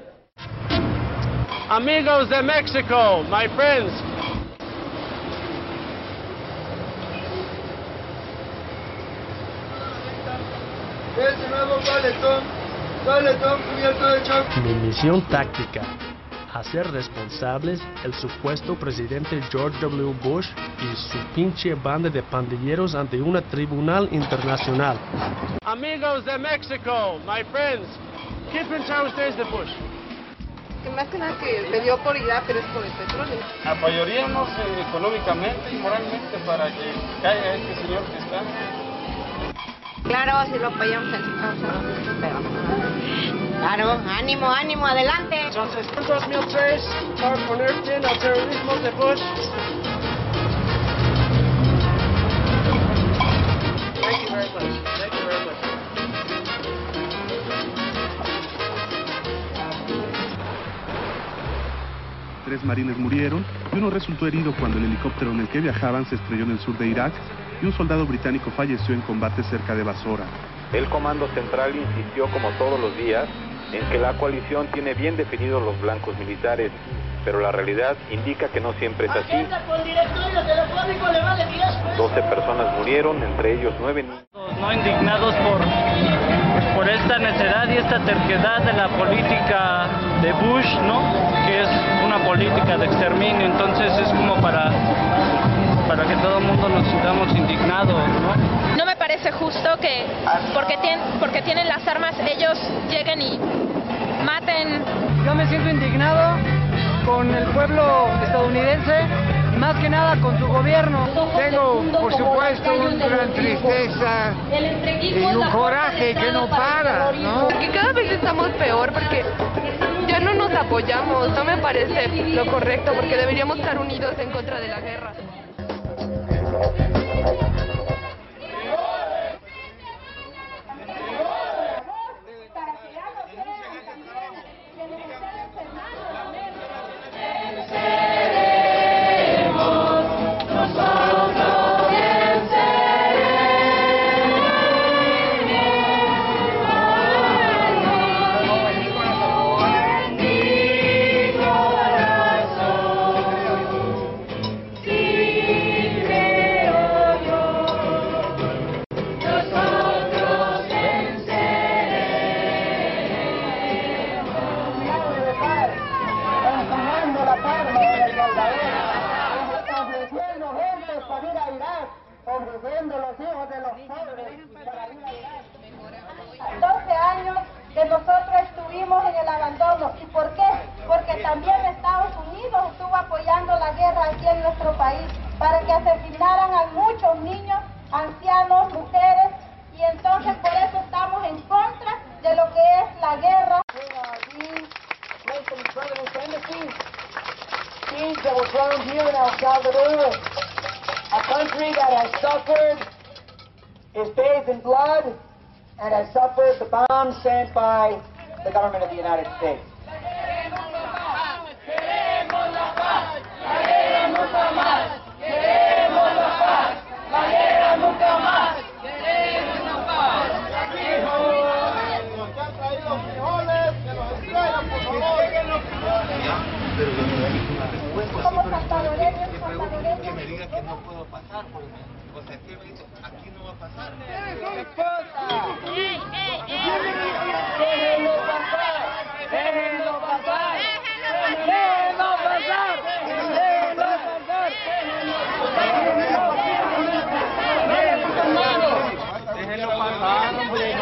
Amigos de Mexico, my friends. Mi misión táctica: hacer responsables el supuesto presidente George W. Bush y su pinche banda de pandilleros ante un tribunal internacional. Amigos de Mexico, my friends, ¿qué pensaron ustedes de Bush? Que más que nada que le dio por Irak, pero es por el petróleo. Apoyaríamos eh, económicamente y moralmente para que caiga este señor que está. Claro, si lo apoyamos en su causa, pero... Claro, ánimo, ánimo, adelante. Entonces, en dos mil tres, para poner fin al terrorismo de Bush. Thank you very much. Thank you very much. Tres marines murieron y uno resultó herido cuando el helicóptero en el que viajaban se estrelló en el sur de Irak, y un soldado británico falleció en combate cerca de Basora. El Comando Central insistió, como todos los días, en que la coalición tiene bien definidos los blancos militares, pero la realidad indica que no siempre es así. doce personas murieron, entre ellos nueve niños. No indignados por, por esta necedad y esta terquedad de la política de Bush, ¿no? Que es una política política de exterminio, entonces es como para, para que todo el mundo nos sintamos indignados, ¿no? No me parece justo que porque, tien, porque tienen las armas ellos lleguen y maten. Yo me siento indignado con el pueblo estadounidense, más que nada con su gobierno. Tengo, por supuesto, una gran tristeza y un coraje que no para, ¿no? Porque cada vez estamos peor, porque ya no nos apoyamos. No me parece lo correcto, porque deberíamos estar unidos en contra de la guerra. doce años que nosotros estuvimos en el abandono. ¿Y por qué? Porque también Estados Unidos estuvo apoyando la guerra aquí en nuestro país para que asesinaran a muchos niños, ancianos, mujeres, y entonces por eso estamos en contra de lo que es la guerra. That were grown here in El Salvador, a country that has suffered, is bathed in blood, and has suffered the bombs sent by the government of the United States. Como salvadoreños, salvadoreños. Que me diga que no puedo pasar, porque, o sea, que me dice, aquí no va a pasar. ¡Déjenlo pasar! ¡Déjenlo pasar! ¡Déjenlo pasar! ¡Déjenlo pasar! Déjenlo pasar, no puede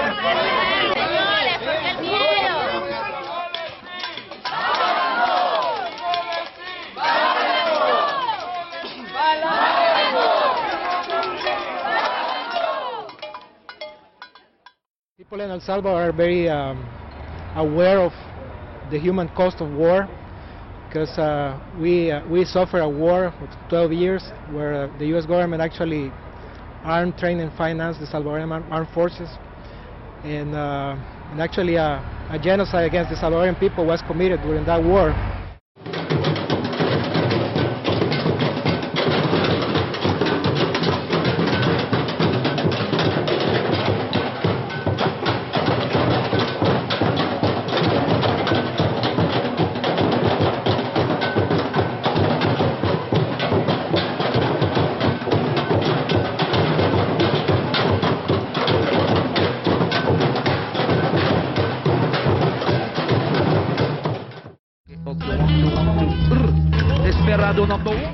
People in El Salvador are very um, aware of the human cost of war, because uh, we uh, we suffer a war of twelve years where uh, the U S government actually armed, trained, and financed the Salvadorian armed forces, and, uh, and actually uh, a genocide against the Salvadorian people was committed during that war. Desperado number one.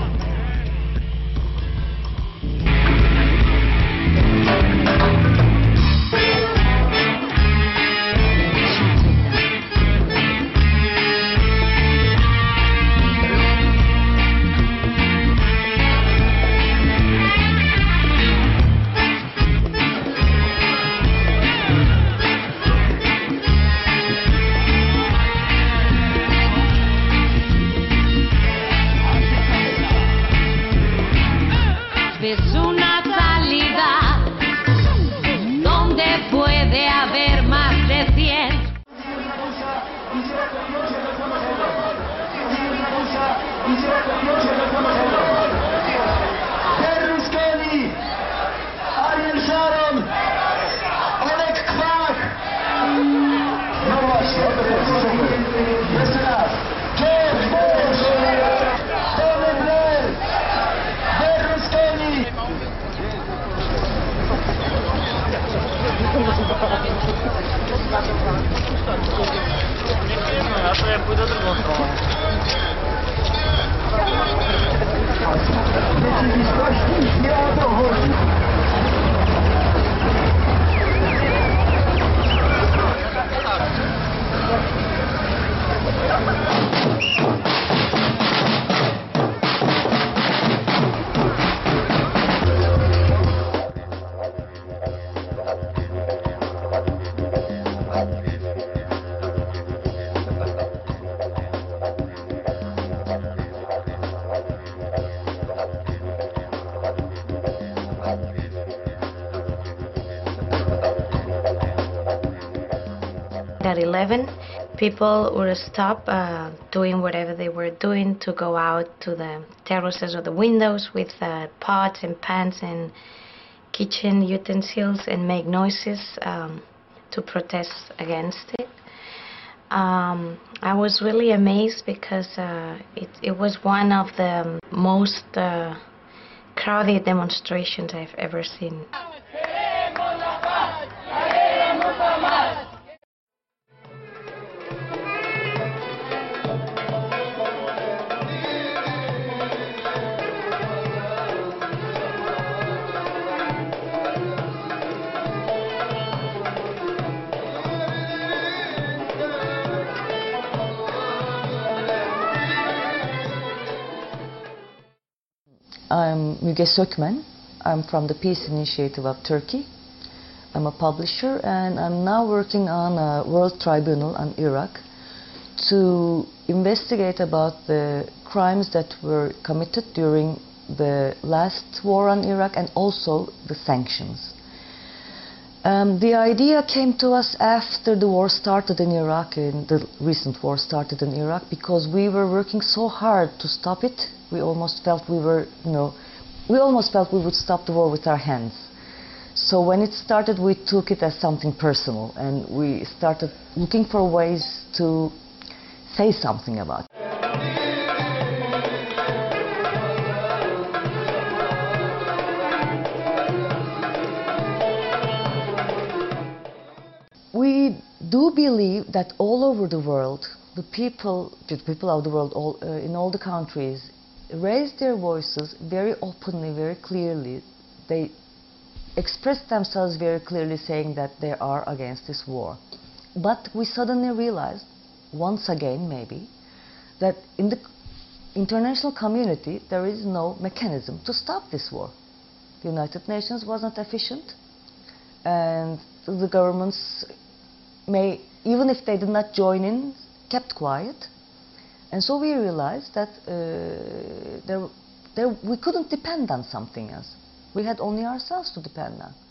Es una salida donde puede haber más de cien. Berlusconi, Ariel Sharon, Oleg Kvak, no właśnie, jeszcze raz, George Bush, Tony Blair, Berlusconi. Después de otro At eleven, people would stop uh, doing whatever they were doing to go out to the terraces or the windows with uh, pots and pans and kitchen utensils and make noises um, to protest against it. Um, I was really amazed because uh, it, it was one of the most uh, crowded demonstrations I've ever seen. I'm Müge Sökmen. I'm from the Peace Initiative of Turkey. I'm a publisher and I'm now working on a World Tribunal on Iraq to investigate about the crimes that were committed during the last war on Iraq and also the sanctions. Um, the idea came to us after the war started in Iraq, and the recent war started in Iraq, because we were working so hard to stop it. We almost felt we were, you know, we almost felt we would stop the war with our hands. So when it started, we took it as something personal, and we started looking for ways to say something about it. We do believe that all over the world, the people, the people of the world, all, uh, in all the countries, raise their voices very openly, very clearly. They express themselves very clearly, saying that they are against this war. But we suddenly realized, once again maybe, that in the international community there is no mechanism to stop this war. The United Nations was not efficient, and the governments may, even if they did not join in, kept quiet. And so we realized that uh, there, there, we couldn't depend on something else. We had only ourselves to depend on.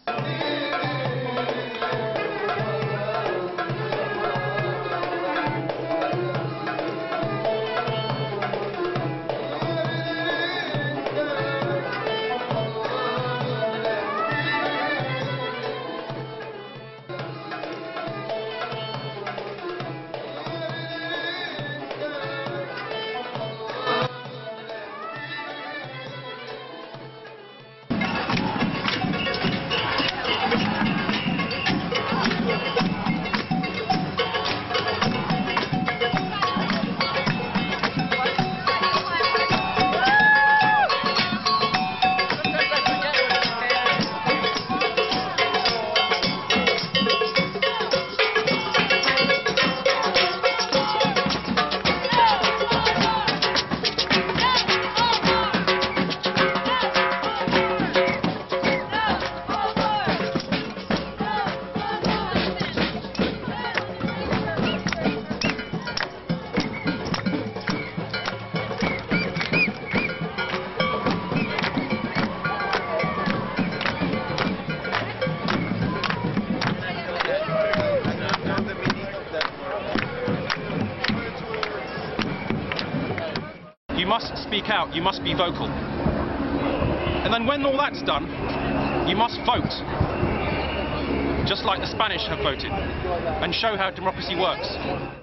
You must speak out, you must be vocal. And then when all that's done, you must vote. Just like the Spanish have voted, and show how democracy works.